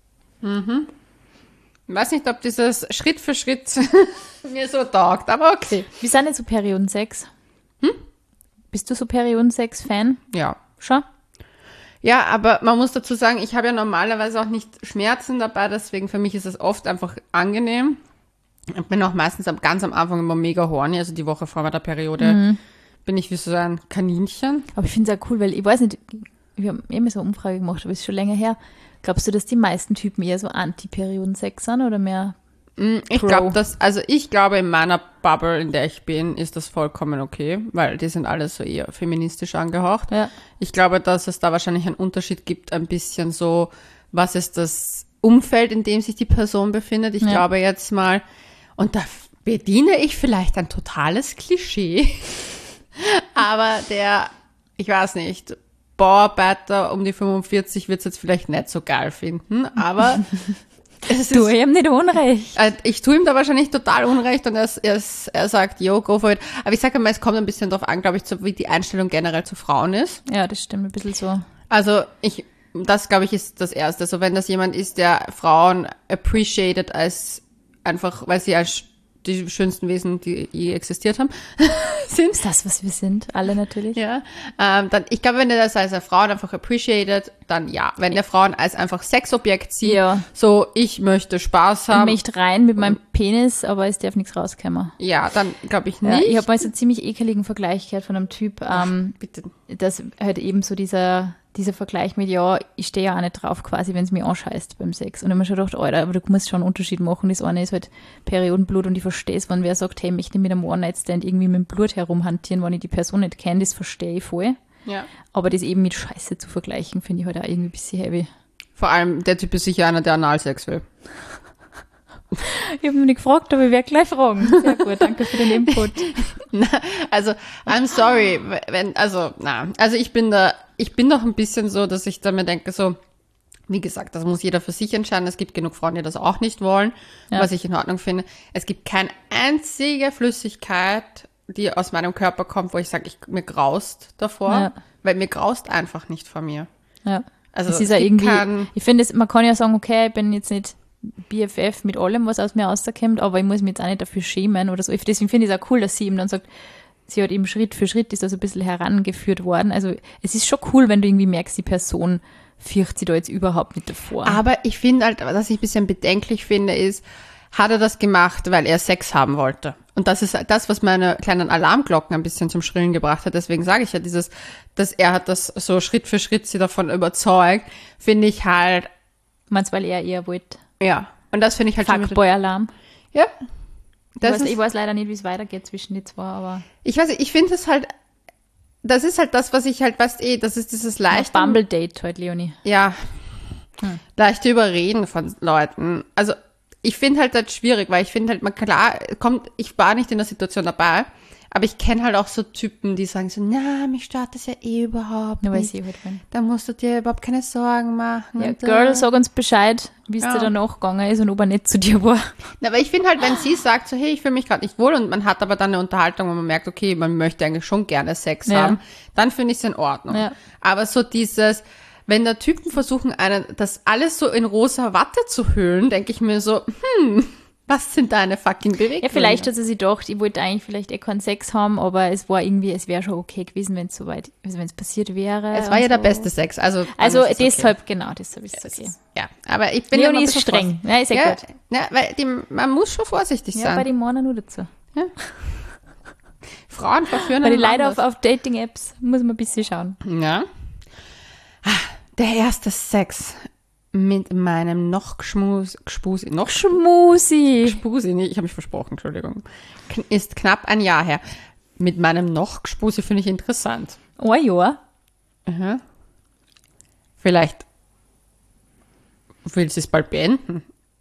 Ich weiß nicht, ob dieses Schritt für Schritt mir so taugt, aber okay. Wie sind denn so Periodensex? Bist du so Periodensex-Fan? Ja. Schon? Ja, aber man muss dazu sagen, ich habe ja normalerweise auch nicht Schmerzen dabei, deswegen für mich ist es oft einfach angenehm. Ich bin auch meistens ganz am Anfang immer mega horny, also die Woche vor meiner Periode bin ich wie so ein Kaninchen. Aber ich finde es auch cool, weil ich weiß nicht, wir haben immer so eine Umfrage gemacht, aber ist schon länger her. Glaubst du, dass die meisten Typen eher so Anti-Periodensex sind oder mehr Ich glaube, in meiner Bubble, in der ich bin, ist das vollkommen okay, weil die sind alle so eher feministisch angehaucht. Ja. Ich glaube, dass es da wahrscheinlich einen Unterschied gibt, ein bisschen so, was ist das Umfeld, in dem sich die Person befindet. Ich glaube jetzt mal, und da bediene ich vielleicht ein totales Klischee, aber ich weiß nicht, Bauarbeiter um die 45 wird es jetzt vielleicht nicht so geil finden, aber du ihm nicht Unrecht. Ich tue ihm da wahrscheinlich total Unrecht und er sagt, yo, go for it. Aber ich sage mal, es kommt ein bisschen drauf an, glaube ich, wie die Einstellung generell zu Frauen ist. Ja, das stimmt, ein bisschen so. Also das glaube ich ist das Erste. So wenn das jemand ist, der Frauen appreciated als einfach, weil sie als die schönsten Wesen, die je existiert haben, sind. Ist das, was wir sind? Alle natürlich. Ja. Dann, ich glaube, wenn er das als Frauen einfach appreciated, dann ja. Wenn der Frauen als einfach Sexobjekt sieht, so, ich möchte Spaß haben. Ich möchte rein mit meinem Penis, aber es darf nichts rauskommen. Ja, dann glaube ich nicht. Ja, ich habe mal so einen ziemlich ekeligen Vergleich gehört von einem Typ, bitte. dass halt eben so dieser Vergleich mit, ja, ich stehe ja auch nicht drauf, quasi, wenn es mich anscheißt beim Sex. Und ich habe mir schon gedacht, Alter, aber du musst schon einen Unterschied machen. Das eine ist halt Periodenblut und ich verstehe es, wenn wer sagt, hey, ich möchte mit einem One-Night-Stand irgendwie mit dem Blut herumhantieren, wenn ich die Person nicht kenne, das verstehe ich voll. Ja. Aber das eben mit Scheiße zu vergleichen, finde ich halt auch irgendwie ein bisschen heavy. Vor allem, der Typ ist sicher einer, der Analsex will. Ich habe mich nicht gefragt, aber ich werde gleich fragen. Sehr gut, danke für den Input. Also, I'm sorry, Also ich bin doch ein bisschen so, dass ich da mir denke, so, wie gesagt, das muss jeder für sich entscheiden. Es gibt genug Frauen, die das auch nicht wollen, was ich in Ordnung finde. Es gibt keine einzige Flüssigkeit, die aus meinem Körper kommt, wo ich sage, mir graust davor, weil mir graust einfach nicht vor mir. Ja. Also es ist ja irgendwie, ich finde, man kann ja sagen, okay, ich bin jetzt nicht BFF mit allem, was aus mir rauskommt, aber ich muss mich jetzt auch nicht dafür schämen oder so. Deswegen finde ich es auch cool, dass sie ihm dann sagt, sie hat eben Schritt für Schritt ist da so ein bisschen herangeführt worden. Also es ist schon cool, wenn du irgendwie merkst, die Person fürchtet sich da jetzt überhaupt nicht davor. Aber ich finde halt, was ich ein bisschen bedenklich finde, ist, hat er das gemacht, weil er Sex haben wollte? Und das ist das, was meine kleinen Alarmglocken ein bisschen zum Schrillen gebracht hat. Deswegen sage ich ja dass er hat das so Schritt für Schritt sie davon überzeugt, finde ich halt. Meinst du, weil er eher wollte? Ja. Und das finde ich halt Fuckboy-Alarm. Ja. Ich weiß leider nicht, wie es weitergeht zwischen die zwei, aber. Ich weiß nicht, ich finde es halt, das ist halt das, was ich halt, das ist dieses leichte. Bumble-Date halt, Leonie. Ja. Leichte Überreden von Leuten. Also, ich finde halt das schwierig, weil ich finde halt, ich war nicht in der Situation dabei, aber ich kenne halt auch so Typen, die sagen so, na, mich stört das ja eh überhaupt nicht. Ja, weiß ich halt wenn. Da musst du dir überhaupt keine Sorgen machen. Ja, Girl, sag uns Bescheid, wie es dir danach gegangen ist und ob er nicht zu dir war. Na, aber ich finde halt, wenn sie sagt so, hey, ich fühle mich gerade nicht wohl und man hat aber dann eine Unterhaltung, wo man merkt, okay, man möchte eigentlich schon gerne Sex haben, dann finde ich es in Ordnung. Ja. Aber so dieses, wenn da Typen versuchen, das alles so in rosa Watte zu hüllen, denke ich mir so, was sind deine fucking Beweggründe? Ja, vielleicht hat sie sich gedacht, ich wollte eigentlich vielleicht keinen Sex haben, aber es wäre schon okay gewesen, wenn es soweit, also wenn es passiert wäre. Es war ja der beste Sex, also deshalb, okay. Deshalb ist es okay. Ja, aber ich bin Leonie ist streng. Ja, ist ja gut. Ja, weil man muss schon vorsichtig sein. Ja, bei den Männern nur dazu. Ja. Frauen verführen. Bei den Leuten auf Dating-Apps muss man ein bisschen schauen. Ja. Der erste Sex mit meinem Spusi, nee, ich habe mich versprochen, Entschuldigung, ist knapp ein Jahr her. Mit meinem Spusi finde ich interessant. Oh ja. Vielleicht willst du es bald beenden?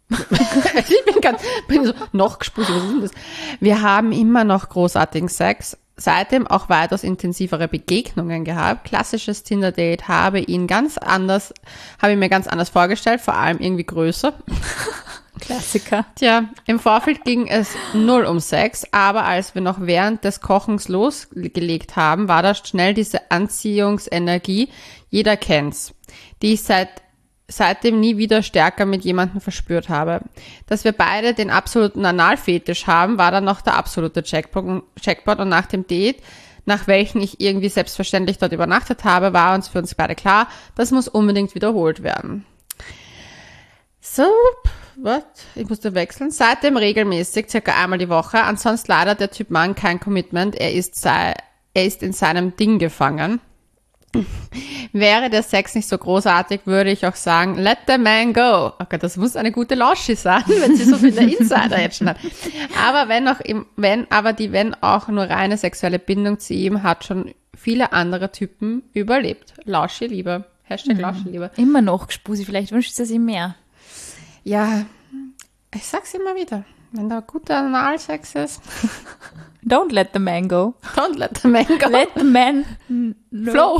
bin so noch gespult, was ist denn das? Wir haben immer noch großartigen Sex, seitdem auch weitaus intensivere Begegnungen gehabt. Klassisches Tinder-Date habe ich mir ganz anders vorgestellt, vor allem irgendwie größer. Klassiker. Tja, im Vorfeld ging es null um Sex, aber als wir noch während des Kochens losgelegt haben, war da schnell diese Anziehungsenergie, jeder kennt's, die ich seitdem nie wieder stärker mit jemandem verspürt habe. Dass wir beide den absoluten Analfetisch haben, war dann noch der absolute Jackpot und nach dem Date, nach welchen ich irgendwie selbstverständlich dort übernachtet habe, war uns für uns beide klar, das muss unbedingt wiederholt werden. So, ich musste wechseln. Seitdem regelmäßig, circa einmal die Woche. Ansonsten leider der Typ Mann kein Commitment. Er ist in seinem Ding gefangen. Wäre der Sex nicht so großartig, würde ich auch sagen, let the man go. Okay, das muss eine gute Lausche sein, wenn sie so viele Insider jetzt schon hat. Aber wenn auch nur reine sexuelle Bindung zu ihm hat schon viele andere Typen überlebt. Lausche Liebe. Hashtag Lausche Liebe. Immer noch gespusi, vielleicht wünscht es sich mehr. Ja, ich sag's immer wieder. Wenn da guter Analsex ist. Don't let the man go. Don't let the man go. Let the man flow.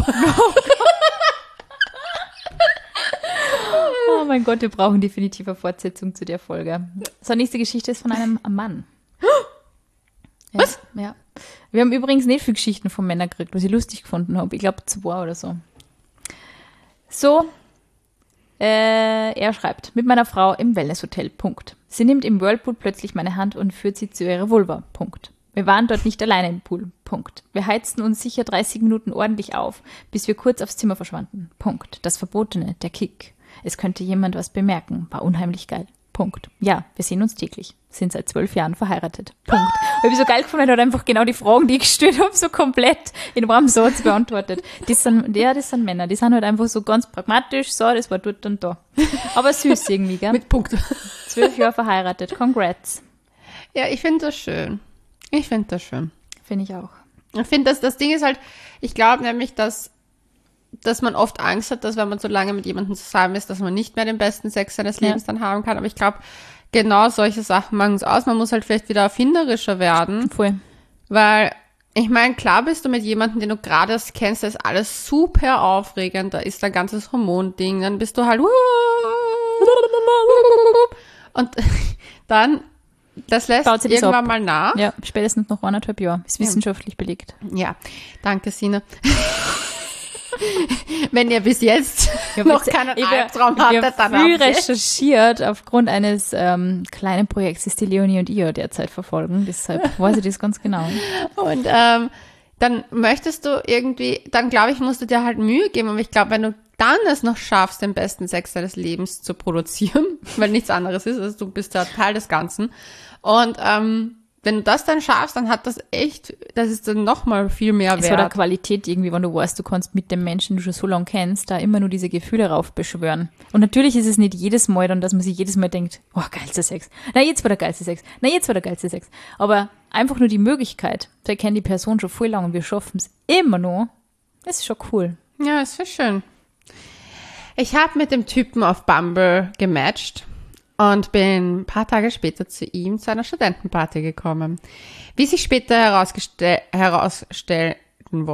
Oh mein Gott, wir brauchen definitiv eine Fortsetzung zu der Folge. So, nächste Geschichte ist von einem Mann. Was? Ja. Wir haben übrigens nicht viele Geschichten von Männern gekriegt, was ich lustig gefunden habe. Ich glaube 2 oder so. Er schreibt, mit meiner Frau im Wellnesshotel, Punkt. Sie nimmt im Whirlpool plötzlich meine Hand und führt sie zu ihrer Vulva, Punkt. Wir waren dort nicht alleine im Pool, Punkt. Wir heizten uns sicher 30 Minuten ordentlich auf, bis wir kurz aufs Zimmer verschwanden, Punkt. Das Verbotene, der Kick. Es könnte jemand was bemerken, war unheimlich geil, Punkt. Ja, wir sehen uns täglich, sind seit 12 Jahren verheiratet, Punkt. Und ich so geil gefunden, er hat einfach genau die Fragen, die ich gestellt habe, so komplett in einem Satz beantwortet. Das sind Männer, die sind halt einfach so ganz pragmatisch, so, das war dort und da. Aber süß irgendwie, gell? Mit Punkt. 12 Jahre verheiratet, congrats. Ja, ich finde das schön. Finde ich auch. Ich finde, das Ding ist halt, ich glaube nämlich, dass man oft Angst hat, dass wenn man so lange mit jemandem zusammen ist, dass man nicht mehr den besten Sex seines Lebens dann haben kann. Aber ich glaube, genau solche Sachen machen es aus. Man muss halt vielleicht wieder erfinderischer werden. Voll. Weil, ich meine, klar bist du mit jemandem, den du gerade erst kennst, da ist alles super aufregend, da ist ein ganzes Hormonding, dann bist du halt und dann, das lässt irgendwann mal nach. Ja, spätestens noch 1,5 Jahre. Ist wissenschaftlich belegt. Ja, danke, Sina. Wenn ihr bis jetzt noch keinen Albtraum hattet, dann habt ihr recherchiert aufgrund eines kleinen Projekts, das die Leonie und ich ja derzeit verfolgen. Deshalb weiß ich das ganz genau. Und dann möchtest du irgendwie, dann glaube ich, musst du dir halt Mühe geben. Und ich glaube, wenn du dann es noch schaffst, den besten Sex deines Lebens zu produzieren, weil nichts anderes ist, also du bist ja Teil des Ganzen. Und wenn du das dann schaffst, dann hat das ist dann nochmal viel mehr wert. Es hat eine Qualität irgendwie, wenn du weißt, du kannst mit dem Menschen, den du schon so lange kennst, da immer nur diese Gefühle raufbeschwören. Und natürlich ist es nicht jedes Mal dann, dass man sich jedes Mal denkt, oh, geilster Sex. Na, jetzt war der geilste Sex. Na, jetzt war der geilste Sex. Aber einfach nur die Möglichkeit, da kennt die Person schon voll lang und wir schaffen es immer noch, das ist schon cool. Ja, ist voll schön. Ich habe mit dem Typen auf Bumble gematcht. Und bin ein paar Tage später zu ihm zu einer Studentenparty gekommen. Wie sich später herausstellen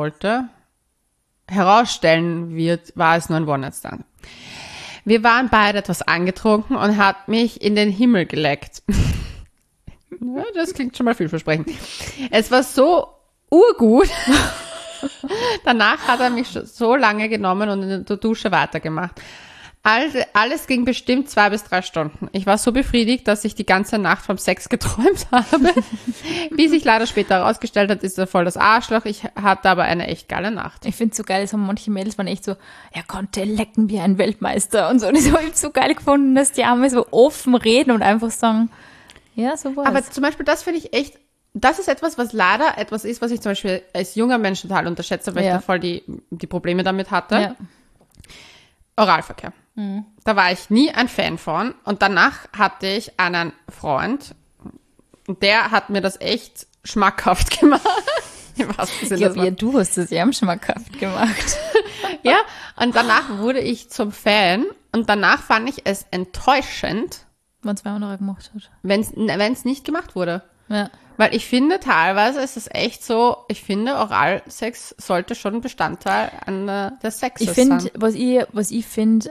wird, war es nur ein One-Night-Stand. Wir waren beide etwas angetrunken und hat mich in den Himmel geleckt. Ja, das klingt schon mal vielversprechend. Es war so urgut. Danach hat er mich so lange genommen und in der Dusche weitergemacht. Alles ging bestimmt 2 bis 3 Stunden. Ich war so befriedigt, dass ich die ganze Nacht vom Sex geträumt habe. Wie sich leider später herausgestellt hat, ist er voll das Arschloch. Ich hatte aber eine echt geile Nacht. Ich finde es so geil, das haben manche Mädels waren echt so, er konnte lecken wie ein Weltmeister und so. Und das habe ich so geil gefunden, dass die Arme so offen reden und einfach sagen, ja, so war's. Aber zum Beispiel, das finde ich echt, das ist etwas, was leider etwas ist, was ich zum Beispiel als junger Mensch total unterschätze, weil ich da voll die Probleme damit hatte. Ja. Oralverkehr. Da war ich nie ein Fan von. Und danach hatte ich einen Freund, und der hat mir das echt schmackhaft gemacht. Was Ich glaube, du hast das ja schmackhaft gemacht. Ja, und danach wurde ich zum Fan und danach fand ich es enttäuschend, Wenn es wer anderer gemacht hat. wenn es nicht gemacht wurde. Ja. Weil ich finde, teilweise ist es echt so, ich finde, Oralsex sollte schon Bestandteil des Sexes Ich finde, sein. was ich finde,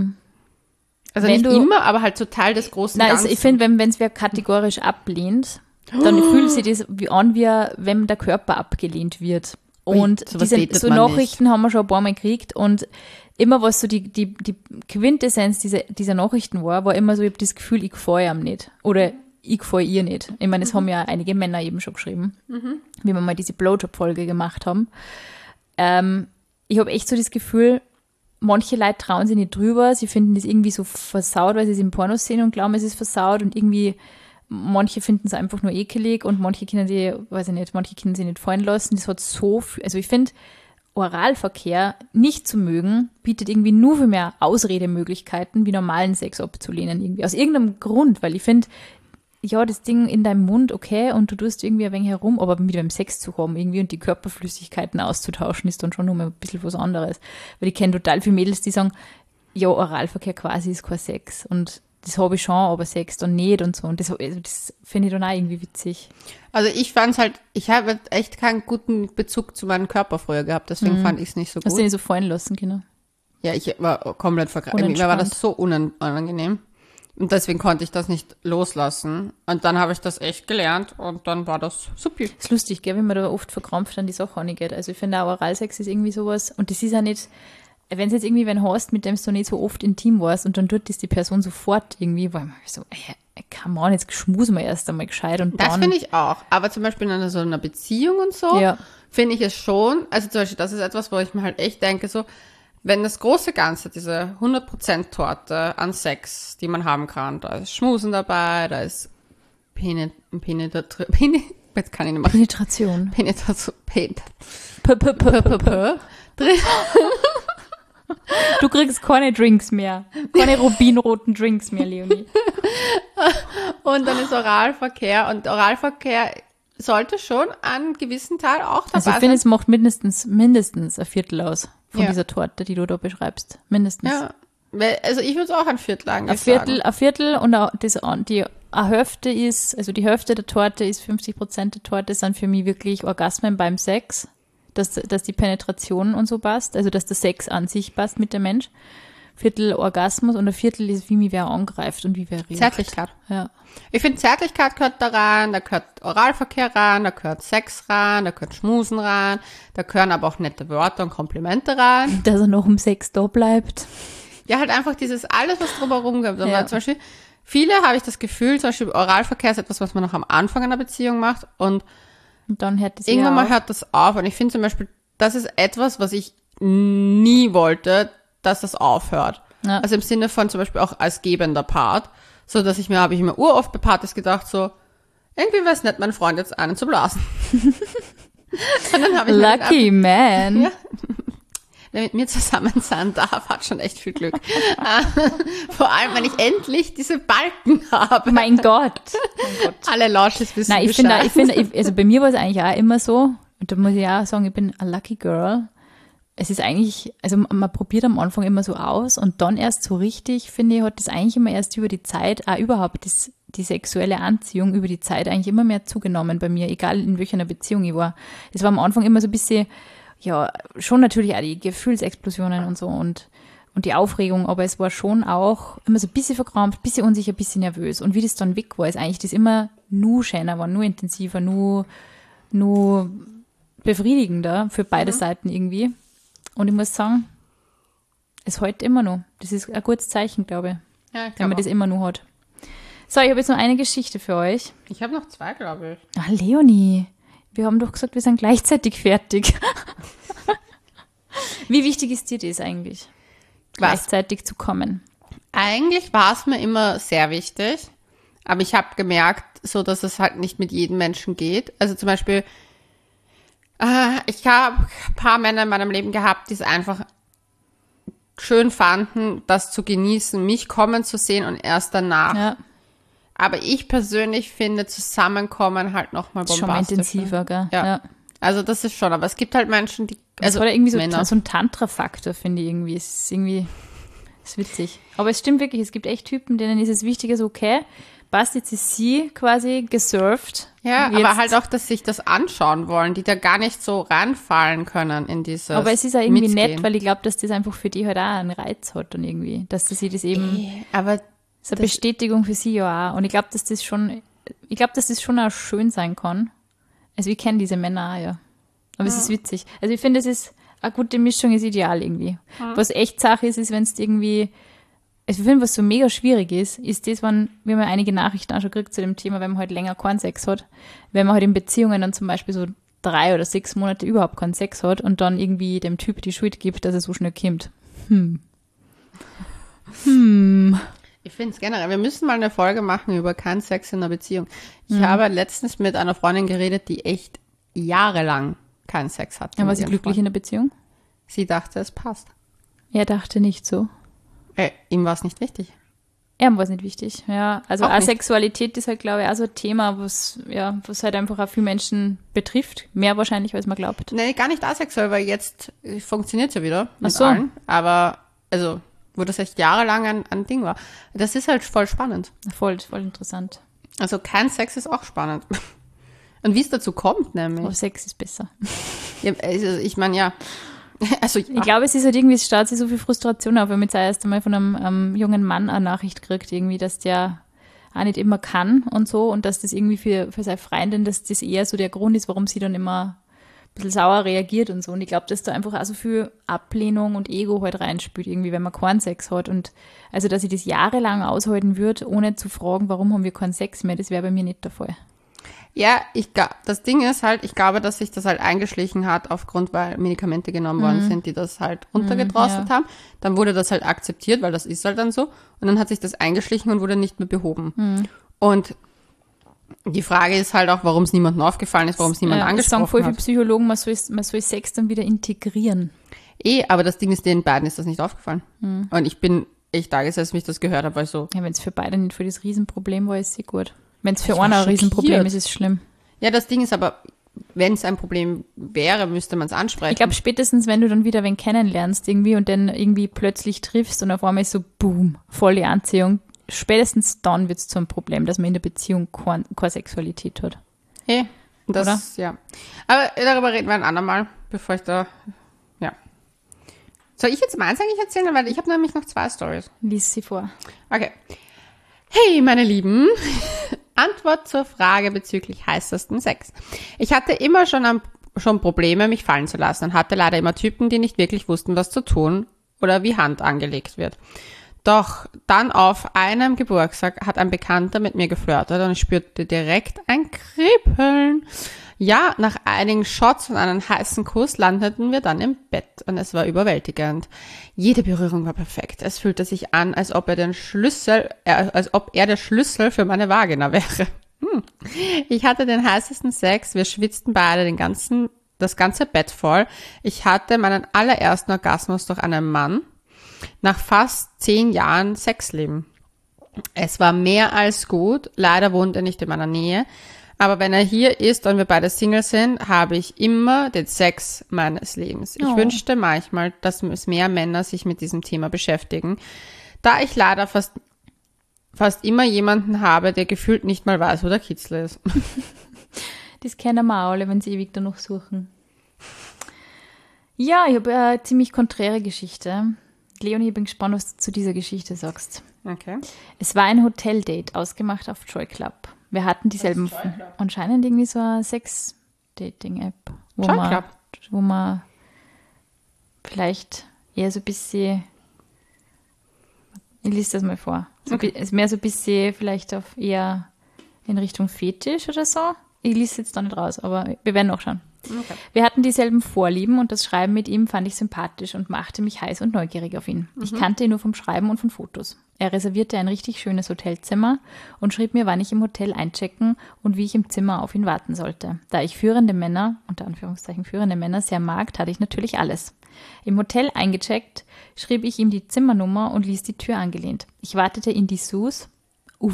Also wenn nicht du- immer, aber halt so Teil des großen nein, Ganzen. also ich finde, wenn es wer kategorisch ablehnt, dann fühlt sich das wie an, wie wenn der Körper abgelehnt wird. Und sowas diese datet so man Nachrichten haben wir schon ein paar Mal gekriegt und immer was so die Quintessenz dieser Nachrichten war immer so, ich habe das Gefühl, ich gefalle ihm nicht. Oder ich gefalle ihr nicht. Ich meine, das haben ja einige Männer eben schon geschrieben, wie wir mal diese Blowjob-Folge gemacht haben. Ich habe echt so das Gefühl, manche Leute trauen sich nicht drüber, sie finden das irgendwie so versaut, weil sie es im Porno sehen und glauben, es ist versaut und irgendwie manche finden es einfach nur ekelig und manche können sie, weiß ich nicht, manche können sie nicht fallen lassen. Das hat so viel, also ich finde, Oralverkehr nicht zu mögen, bietet irgendwie nur für mehr Ausredemöglichkeiten, wie normalen Sex abzulehnen irgendwie. Aus irgendeinem Grund, weil ich finde, ja, das Ding in deinem Mund, okay, und du tust irgendwie ein wenig herum, aber mit dem Sex zu haben irgendwie und die Körperflüssigkeiten auszutauschen, ist dann schon nochmal ein bisschen was anderes. Weil ich kenne total viele Mädels, die sagen, ja, Oralverkehr quasi ist kein Sex und das habe ich schon, aber Sex dann nicht und so. Und das finde ich dann auch irgendwie witzig. Also ich fand's halt, ich habe echt keinen guten Bezug zu meinem Körper früher gehabt, deswegen fand ich es nicht so Hast du gut. nicht so fallen lassen, genau. Ja, ich war komplett verkrampft. Mir war das so unangenehm. Und deswegen konnte ich das nicht loslassen. Und dann habe ich das echt gelernt und dann war das super. Das ist lustig, gell, wie man da oft verkrampft an die Sache angeht. Also ich finde auch Oralsex ist irgendwie sowas, und das ist ja nicht, wenn es jetzt irgendwie wen hast, mit dem du nicht so oft intim warst und dann tut das die Person sofort irgendwie, weil man so, come on, jetzt schmusen wir erst einmal gescheit und Das dann. finde ich auch. Aber zum Beispiel in so einer Beziehung und so, Ja. finde ich es schon, also zum Beispiel, das ist etwas, wo ich mir halt echt denke, so, wenn das große Ganze, diese 100% Torte an Sex, die man haben kann, da ist Schmusen dabei, da ist jetzt kann ich nicht machen. Penetration. Penetration, drin. Du kriegst keine Drinks mehr. Keine rubinroten Drinks mehr, Leonie. Und dann ist Oralverkehr. Und Oralverkehr sollte schon einen gewissen Teil auch dabei Also ich sein. finde, es macht mindestens ein Viertel aus von Ja. dieser Torte, die du da beschreibst. Mindestens. Ja, also ich würde es auch ein Viertel Ein eigentlich Viertel, sagen. ein Viertel und eine Hälfte ist, also die Hälfte der Torte ist 50% der Torte sind für mich wirklich Orgasmen beim Sex, dass die Penetration und so passt, also dass der Sex an sich passt mit dem Mensch. Viertel Orgasmus und ein Viertel ist, wie mich wer angreift und wie wer redet. Zärtlichkeit. Ja. Ich finde, Zärtlichkeit gehört da rein, da gehört Oralverkehr rein, da gehört Sex rein, da gehört Schmusen rein, da gehören aber auch nette Wörter und Komplimente rein. Dass er noch um Sex da bleibt. Ja, halt einfach dieses alles, was drumherum gibt. Ja. Zum Beispiel, viele habe ich das Gefühl, zum Beispiel Oralverkehr ist etwas, was man noch am Anfang einer Beziehung macht und Und dann hört es irgendwann mal auf. hört das auf. Und ich finde zum Beispiel, das ist etwas, was ich nie wollte, dass das aufhört. Ja. Also im Sinne von zum Beispiel auch als gebender Part, so dass habe ich mir uroft bei Partys gedacht, so, irgendwie wäre es nett, meinen Freund jetzt einen zu blasen. Und dann habe ich mir gedacht, Lucky man. ja, wer mit mir zusammen sein darf, hat schon echt viel Glück. Vor allem, wenn ich endlich diese Balken habe. Mein Gott. Alle Lausches wissen Nein, ich Bescheid. finde, also bei mir war es eigentlich auch immer so, und da muss ich auch sagen, ich bin a lucky girl. Es ist eigentlich, also man probiert am Anfang immer so aus und dann erst so richtig, finde ich, hat das eigentlich immer erst über die Zeit, auch überhaupt die sexuelle Anziehung über die Zeit eigentlich immer mehr zugenommen bei mir, egal in welcher Beziehung ich war. Es war am Anfang immer so ein bisschen, ja, schon natürlich auch die Gefühlsexplosionen und so und die Aufregung, aber es war schon auch immer so ein bisschen verkrampft, ein bisschen unsicher, ein bisschen nervös. Und wie das dann weg war, ist eigentlich das immer nur schöner war, nur intensiver, nur befriedigender für beide Seiten irgendwie. Und ich muss sagen, es hält immer noch. Das ist ein gutes Zeichen, glaube ich, Ja, ich wenn man glaube das immer noch hat. So, ich habe jetzt noch eine Geschichte für euch. Ich habe noch zwei, glaube ich. Ah, Leonie, wir haben doch gesagt, wir sind gleichzeitig fertig. Wie wichtig ist dir das eigentlich, Was? gleichzeitig zu kommen? Eigentlich war es mir immer sehr wichtig, aber ich habe gemerkt, so dass es halt nicht mit jedem Menschen geht. Also zum Beispiel, ich habe ein paar Männer in meinem Leben gehabt, die es einfach schön fanden, das zu genießen, mich kommen zu sehen und erst danach. Ja, Aber ich persönlich finde Zusammenkommen halt nochmal ist schon mal bombastisch. intensiver, gell? Ja. Also das ist schon, aber es gibt halt Menschen, die, Also also oder irgendwie Männer. so ein Tantra-Faktor, finde ich irgendwie. Es ist irgendwie, ist witzig. Aber es stimmt wirklich, es gibt echt Typen, denen ist es wichtiger, so okay, passt, jetzt ist sie quasi gesurft. Ja, Jetzt, aber halt auch, dass sich das anschauen wollen, die da gar nicht so reinfallen können in dieses aber es ist auch irgendwie Mitgehen. nett, weil ich glaube, dass das einfach für die halt auch einen Reiz hat und irgendwie, dass sie das eben, Aber so eine Bestätigung für sie ja auch. Und ich glaube, dass das schon auch schön sein kann. Also ich kenne diese Männer auch, ja. Aber es ist witzig. Also ich finde, es ist eine gute Mischung, ist ideal irgendwie. Was echt Sache ist, wenn es irgendwie, also ich finde, was so mega schwierig ist das, wenn, wir haben ja einige Nachrichten auch schon gekriegt zu dem Thema, wenn man halt länger keinen Sex hat, wenn man halt in Beziehungen dann zum Beispiel so 3 oder 6 Monate überhaupt keinen Sex hat und dann irgendwie dem Typ die Schuld gibt, dass er so schnell kommt. ich finde es generell, wir müssen mal eine Folge machen über keinen Sex in einer Beziehung. Ich habe letztens mit einer Freundin geredet, die echt jahrelang keinen Sex hat. Ja, war mit sie ihrem glücklich in Freund. der Beziehung? Sie dachte, es passt. Er dachte nicht so. Ihm war es nicht wichtig. Er war es nicht wichtig, ja. Also Auch nicht. Asexualität ist halt, glaube ich, auch so ein Thema, was halt einfach auch viele Menschen betrifft. Mehr wahrscheinlich, als man glaubt. Nee, gar nicht asexuell, weil jetzt funktioniert es ja wieder mit Ach so. allen. Aber, also, wo das echt jahrelang ein Ding war. Das ist halt voll spannend. Voll interessant. Also kein Sex ist auch spannend. Und wie es dazu kommt, Aber nämlich. Sex ist besser. Ja, also ich meine, ja. Also Ich glaube, es ist halt irgendwie, es staut sich so viel Frustration auf, wenn man jetzt erst einmal von einem jungen Mann eine Nachricht kriegt, irgendwie, dass der auch nicht immer kann und so und dass das irgendwie für seine Freundin, dass das eher so der Grund ist, warum sie dann immer ein bisschen sauer reagiert und so. Und ich glaube, dass da einfach auch so viel Ablehnung und Ego halt reinspielt, irgendwie, wenn man keinen Sex hat. Und also, dass ich das jahrelang aushalten würde, ohne zu fragen, warum haben wir keinen Sex mehr, das wäre bei mir nicht der Fall. Ja, das Ding ist halt, ich glaube, dass sich das halt eingeschlichen hat, aufgrund, weil Medikamente genommen worden sind, die das halt runtergedrosselt haben. Dann wurde das halt akzeptiert, weil das ist halt dann so. Und dann hat sich das eingeschlichen und wurde nicht mehr behoben. Und die Frage ist halt auch, warum es niemandem aufgefallen ist, warum es niemand Das sagen angesprochen voll viele hat. Psychologen, man soll Sex dann wieder integrieren. Aber das Ding ist, den beiden ist das nicht aufgefallen. Und ich bin echt da gesessen, als ich das gehört habe, weil ich so, Ja, wenn es für beide nicht für das Riesenproblem war, ist sie gut. Wenn es für Ich war einen ein Riesenproblem schockiert. ist, ist es schlimm. ja, das Ding ist aber, wenn es ein Problem wäre, müsste man es ansprechen. Ich glaube, spätestens, wenn du dann wieder wen kennenlernst irgendwie und dann irgendwie plötzlich triffst und auf einmal ist so, boom, voll die Anziehung, spätestens dann wird es zum Problem, dass man in der Beziehung keine Sexualität hat. Das, ja. Aber darüber reden wir ein andermal, bevor ich da, ja. Soll ich jetzt meins eigentlich erzählen? Weil ich habe nämlich noch 2 Storys. Lies sie vor. Okay. Hey, meine Lieben. Antwort zur Frage bezüglich heißesten Sex. Ich hatte immer schon Probleme, mich fallen zu lassen und hatte leider immer Typen, die nicht wirklich wussten, was zu tun oder wie Hand angelegt wird. Doch dann auf einem Geburtstag hat ein Bekannter mit mir geflirtet und ich spürte direkt ein Kribbeln. Ja, nach einigen Shots und einem heißen Kuss landeten wir dann im Bett und es war überwältigend. Jede Berührung war perfekt. Es fühlte sich an, als ob er der Schlüssel für meine Vagina wäre. Ich hatte den heißesten Sex, wir schwitzten beide das ganze Bett voll. Ich hatte meinen allerersten Orgasmus durch einen Mann nach fast 10 Jahren Sexleben. Es war mehr als gut. Leider wohnt er nicht in meiner Nähe. Aber wenn er hier ist und wir beide Single sind, habe ich immer den Sex meines Lebens. Ich wünschte manchmal, dass es mehr Männer sich mit diesem Thema beschäftigen, da ich leider fast immer jemanden habe, der gefühlt nicht mal weiß, wo der Kitzler ist. Das kennen wir auch alle, wenn sie ewig danach suchen. Ja, ich habe eine ziemlich konträre Geschichte. Leonie, ich bin gespannt, was du zu dieser Geschichte sagst. Okay. Es war ein Hoteldate, ausgemacht auf Joy Club. Wir hatten dieselben, anscheinend irgendwie so eine Sex-Dating-App, Joy Club? wo man vielleicht eher so ein bisschen, ich lese das mal vor, ist mehr so ein bisschen vielleicht auf eher in Richtung Fetisch oder so. Ich lese es jetzt da nicht raus, aber wir werden noch schauen. Okay. Wir hatten dieselben Vorlieben und das Schreiben mit ihm fand ich sympathisch und machte mich heiß und neugierig auf ihn. Ich kannte ihn nur vom Schreiben und von Fotos. Er reservierte ein richtig schönes Hotelzimmer und schrieb mir, wann ich im Hotel einchecken und wie ich im Zimmer auf ihn warten sollte. Da ich führende Männer, unter Anführungszeichen führende Männer, sehr mag, tat ich natürlich alles. Im Hotel eingecheckt, schrieb ich ihm die Zimmernummer und ließ die Tür angelehnt. Ich wartete in Dessous,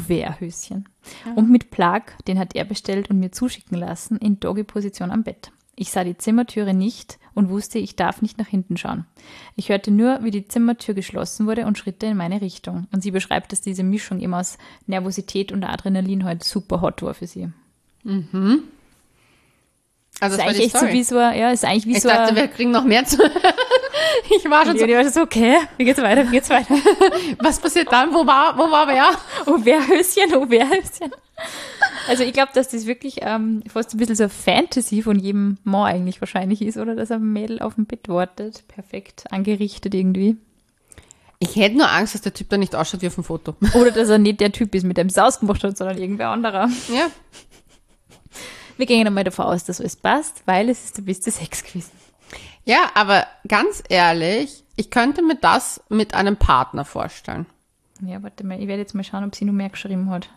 Auvert-Höschen, und mit Plug, den hat er bestellt und mir zuschicken lassen, in Doggy-Position am Bett. Ich sah die Zimmertüre nicht und wusste, ich darf nicht nach hinten schauen. Ich hörte nur, wie die Zimmertür geschlossen wurde und Schritte in meine Richtung. Und sie beschreibt, dass diese Mischung eben aus Nervosität und Adrenalin halt super hot war für sie. Also ist eigentlich echt so wie so, ja, ist eigentlich wie ich so. Ich dachte, wir kriegen noch mehr zu. Ich war schon so. Ich war so, okay, wie geht's weiter? Was passiert dann? Wo war wer? Oh, wer Höschen? Also ich glaube, dass das wirklich fast ein bisschen so eine Fantasy von jedem Mann eigentlich wahrscheinlich ist, oder dass ein Mädel auf dem Bett wartet. Perfekt angerichtet irgendwie. Ich hätte nur Angst, dass der Typ da nicht ausschaut wie auf dem Foto. Oder dass er nicht der Typ ist, mit dem es ausgemacht hat, sondern irgendwer anderer. Ja. Wir gehen einmal davon aus, dass alles passt, weil es ist der beste Sex gewesen. Ja, aber ganz ehrlich, ich könnte mir das mit einem Partner vorstellen. Ja, warte mal, ich werde jetzt mal schauen, ob sie noch mehr geschrieben hat.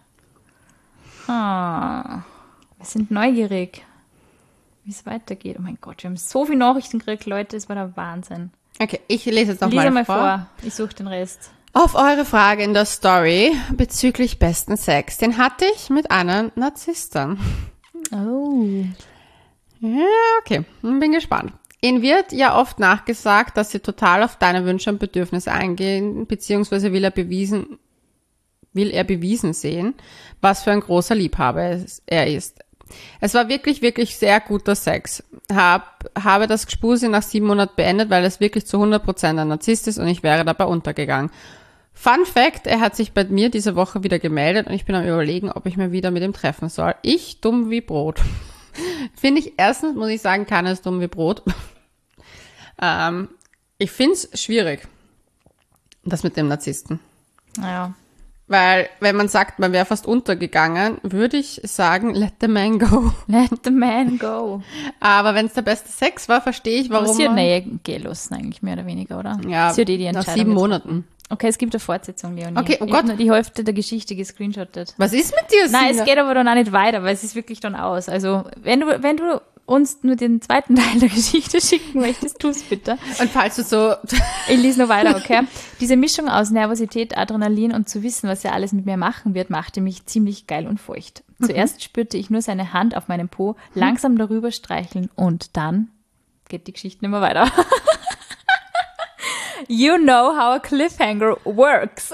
Wir sind neugierig, wie es weitergeht. Oh mein Gott, wir haben so viele Nachrichten gekriegt, Leute, das war der Wahnsinn. Okay, ich lese jetzt noch mal vor. Ich suche den Rest. Auf eure Frage in der Story bezüglich besten Sex, den hatte ich mit einer Narzisstin. Oh. Ja, okay, bin gespannt. Ihnen wird ja oft nachgesagt, dass sie total auf deine Wünsche und Bedürfnisse eingehen, beziehungsweise will er bewiesen sehen, was für ein großer Liebhaber er ist. Es war wirklich, wirklich sehr guter Sex. Habe das Gespuse nach 7 Monaten beendet, weil es wirklich zu 100% ein Narzisst ist und ich wäre dabei untergegangen. Fun Fact, er hat sich bei mir diese Woche wieder gemeldet und ich bin am Überlegen, ob ich mir wieder mit ihm treffen soll. Ich dumm wie Brot. Finde ich erstens, muss ich sagen, keiner ist dumm wie Brot. Ich finde es schwierig, das mit dem Narzissten. Ja. Weil, wenn man sagt, man wäre fast untergegangen, würde ich sagen, let the man go. Let the man go. Aber wenn es der beste Sex war, verstehe ich, warum. Aber sie hat gehen lassen, eigentlich mehr oder weniger, oder? Ja, sie hat die nach 7 Monaten. Okay, es gibt eine Fortsetzung, Leonie. Okay, oh ich Gott. Nur die Hälfte der Geschichte gescreenshottet. Was ist mit dir, Sina? Nein, es geht aber dann auch nicht weiter, weil es ist wirklich dann aus. Also, wenn du uns nur den zweiten Teil der Geschichte schicken möchtest, tu's bitte. Und falls du so... Ich lese noch weiter, okay? Diese Mischung aus Nervosität, Adrenalin und zu wissen, was er alles mit mir machen wird, machte mich ziemlich geil und feucht. Zuerst spürte ich nur seine Hand auf meinem Po, langsam darüber streicheln und dann geht die Geschichte nicht mehr weiter. You know how a cliffhanger works.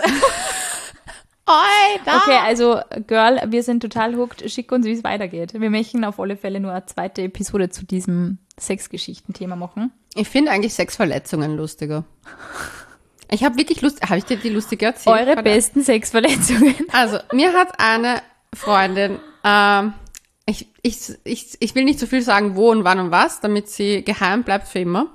Okay, also Girl, wir sind total hooked. Schick uns, wie es weitergeht. Wir möchten auf alle Fälle nur eine zweite Episode zu diesem Sexgeschichten-Thema machen. Ich finde eigentlich Sexverletzungen lustiger. Ich habe wirklich Lust. Habe ich dir die lustige erzählt? Eure besten Sexverletzungen. Also, mir hat eine Freundin, ich will nicht so viel sagen, wo und wann und was, damit sie geheim bleibt für immer.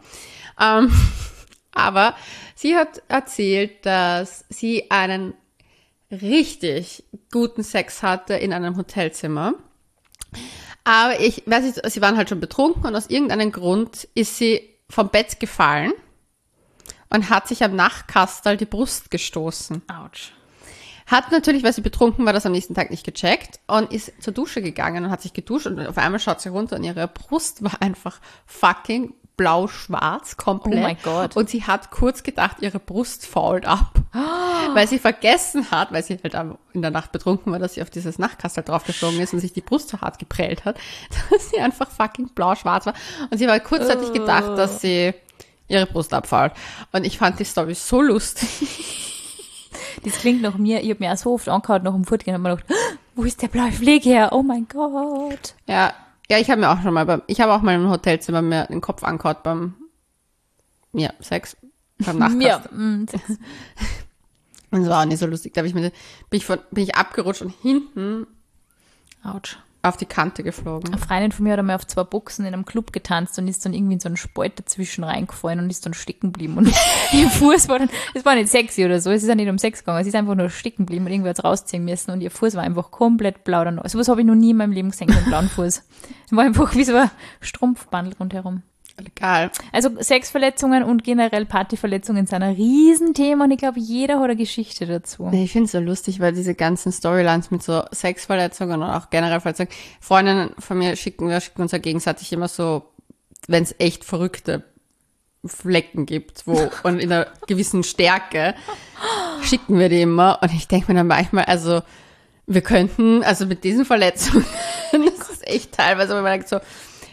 Aber sie hat erzählt, dass sie einen richtig guten Sex hatte in einem Hotelzimmer. Aber ich weiß nicht, sie waren halt schon betrunken und aus irgendeinem Grund ist sie vom Bett gefallen und hat sich am Nachtkastel die Brust gestoßen. Autsch. Hat natürlich, weil sie betrunken war, das am nächsten Tag nicht gecheckt und ist zur Dusche gegangen und hat sich geduscht und auf einmal schaut sie runter und ihre Brust war einfach fucking blau-schwarz komplett. Oh mein Gott. Und sie hat kurz gedacht, ihre Brust fault ab. Weil sie vergessen hat, weil sie halt in der Nacht betrunken war, dass sie auf dieses Nachtkastel draufgeflogen ist und sich die Brust so hart geprellt hat, dass sie einfach fucking blau-schwarz war. Und sie war kurzzeitig gedacht, dass sie ihre Brust abfault. Und ich fand die Story so lustig. Das klingt nach mir, ich habe mir auch so oft angehört nach dem Fortgehen und mir gedacht, wo ist der blaue Fleck her? Oh mein Gott. Ja, ich habe mir auch schon mal ich habe auch mal im Hotelzimmer mir den Kopf angehaut beim Sex, beim Nachtkastel. Sex. Und es war auch nicht so lustig. Da bin ich abgerutscht und hinten Autsch. auf die Kante geflogen. Eine Freundin von mir hat einmal auf 2 Boxen in einem Club getanzt und ist dann irgendwie in so einen Spalt dazwischen reingefallen und ist dann stecken geblieben. Und ihr Fuß war dann, es war nicht sexy oder so, es ist ja nicht um Sex gegangen, es ist einfach nur stecken geblieben und irgendwie hat es rausziehen müssen und ihr Fuß war einfach komplett blau. So was habe ich noch nie in meinem Leben gesehen, einen blauen Fuß. Es war einfach wie so ein Strumpfbandel rundherum. Egal. Also Sexverletzungen und generell Partyverletzungen sind ein Riesenthema und ich glaube, jeder hat eine Geschichte dazu. Ich finde es so lustig, weil diese ganzen Storylines mit so Sexverletzungen und auch generell Verletzungen, Freundinnen von mir schicken uns ja gegenseitig immer so, wenn es echt verrückte Flecken gibt, und in einer gewissen Stärke schicken wir die immer und ich denke mir dann manchmal, also wir könnten, also mit diesen Verletzungen, das ist echt teilweise, wenn man denkt so,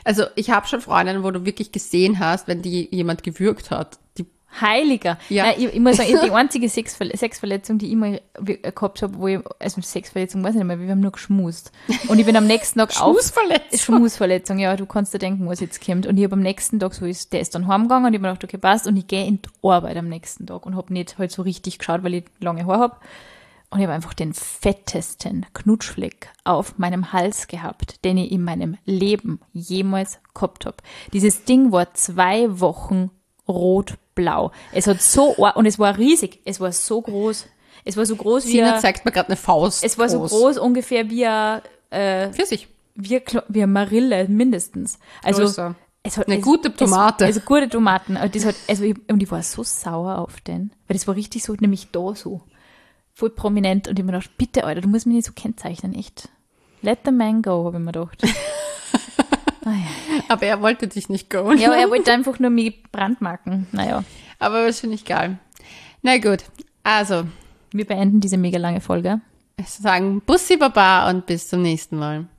Also ich habe schon Freundinnen, wo du wirklich gesehen hast, wenn die jemand gewürgt hat. Die, Heiliger. Ja. Nein, ich muss sagen, die einzige Sexverletzung, die ich mal gehabt habe, also Sexverletzung weiß ich nicht mehr, wir haben nur geschmust. Und ich bin am nächsten Tag Schmusverletzung, ja, du kannst dir denken, was jetzt kommt. Und ich habe am nächsten Tag der ist dann heimgegangen und ich habe mir gedacht, okay, passt, und ich gehe in die Arbeit am nächsten Tag und habe nicht halt so richtig geschaut, weil ich lange Haare habe. Und ich habe einfach den fettesten Knutschfleck auf meinem Hals gehabt, den ich in meinem Leben jemals gehabt habe. Dieses Ding war 2 Wochen rot-blau. Es hat so, und es war riesig, es war so groß. Es war so groß wie Sina zeigt mir gerade eine Faust. Es war so groß ungefähr wie Pfirsich. wie eine Marille mindestens. Also Größer. es hat Eine gute Tomate. Also gute Tomaten. Und ich war so sauer auf den, weil das war richtig so, nämlich da so. Voll prominent. Und ich habe mir gedacht, bitte, Alter, du musst mich nicht so kennzeichnen, echt. Let the man go, habe ich mir gedacht. Aber er wollte dich nicht go. Ja, aber er wollte einfach nur mich brandmarken. Naja. Aber das finde ich geil. Na gut, also. Wir beenden diese mega lange Folge. Ich sagen Bussi Baba und bis zum nächsten Mal.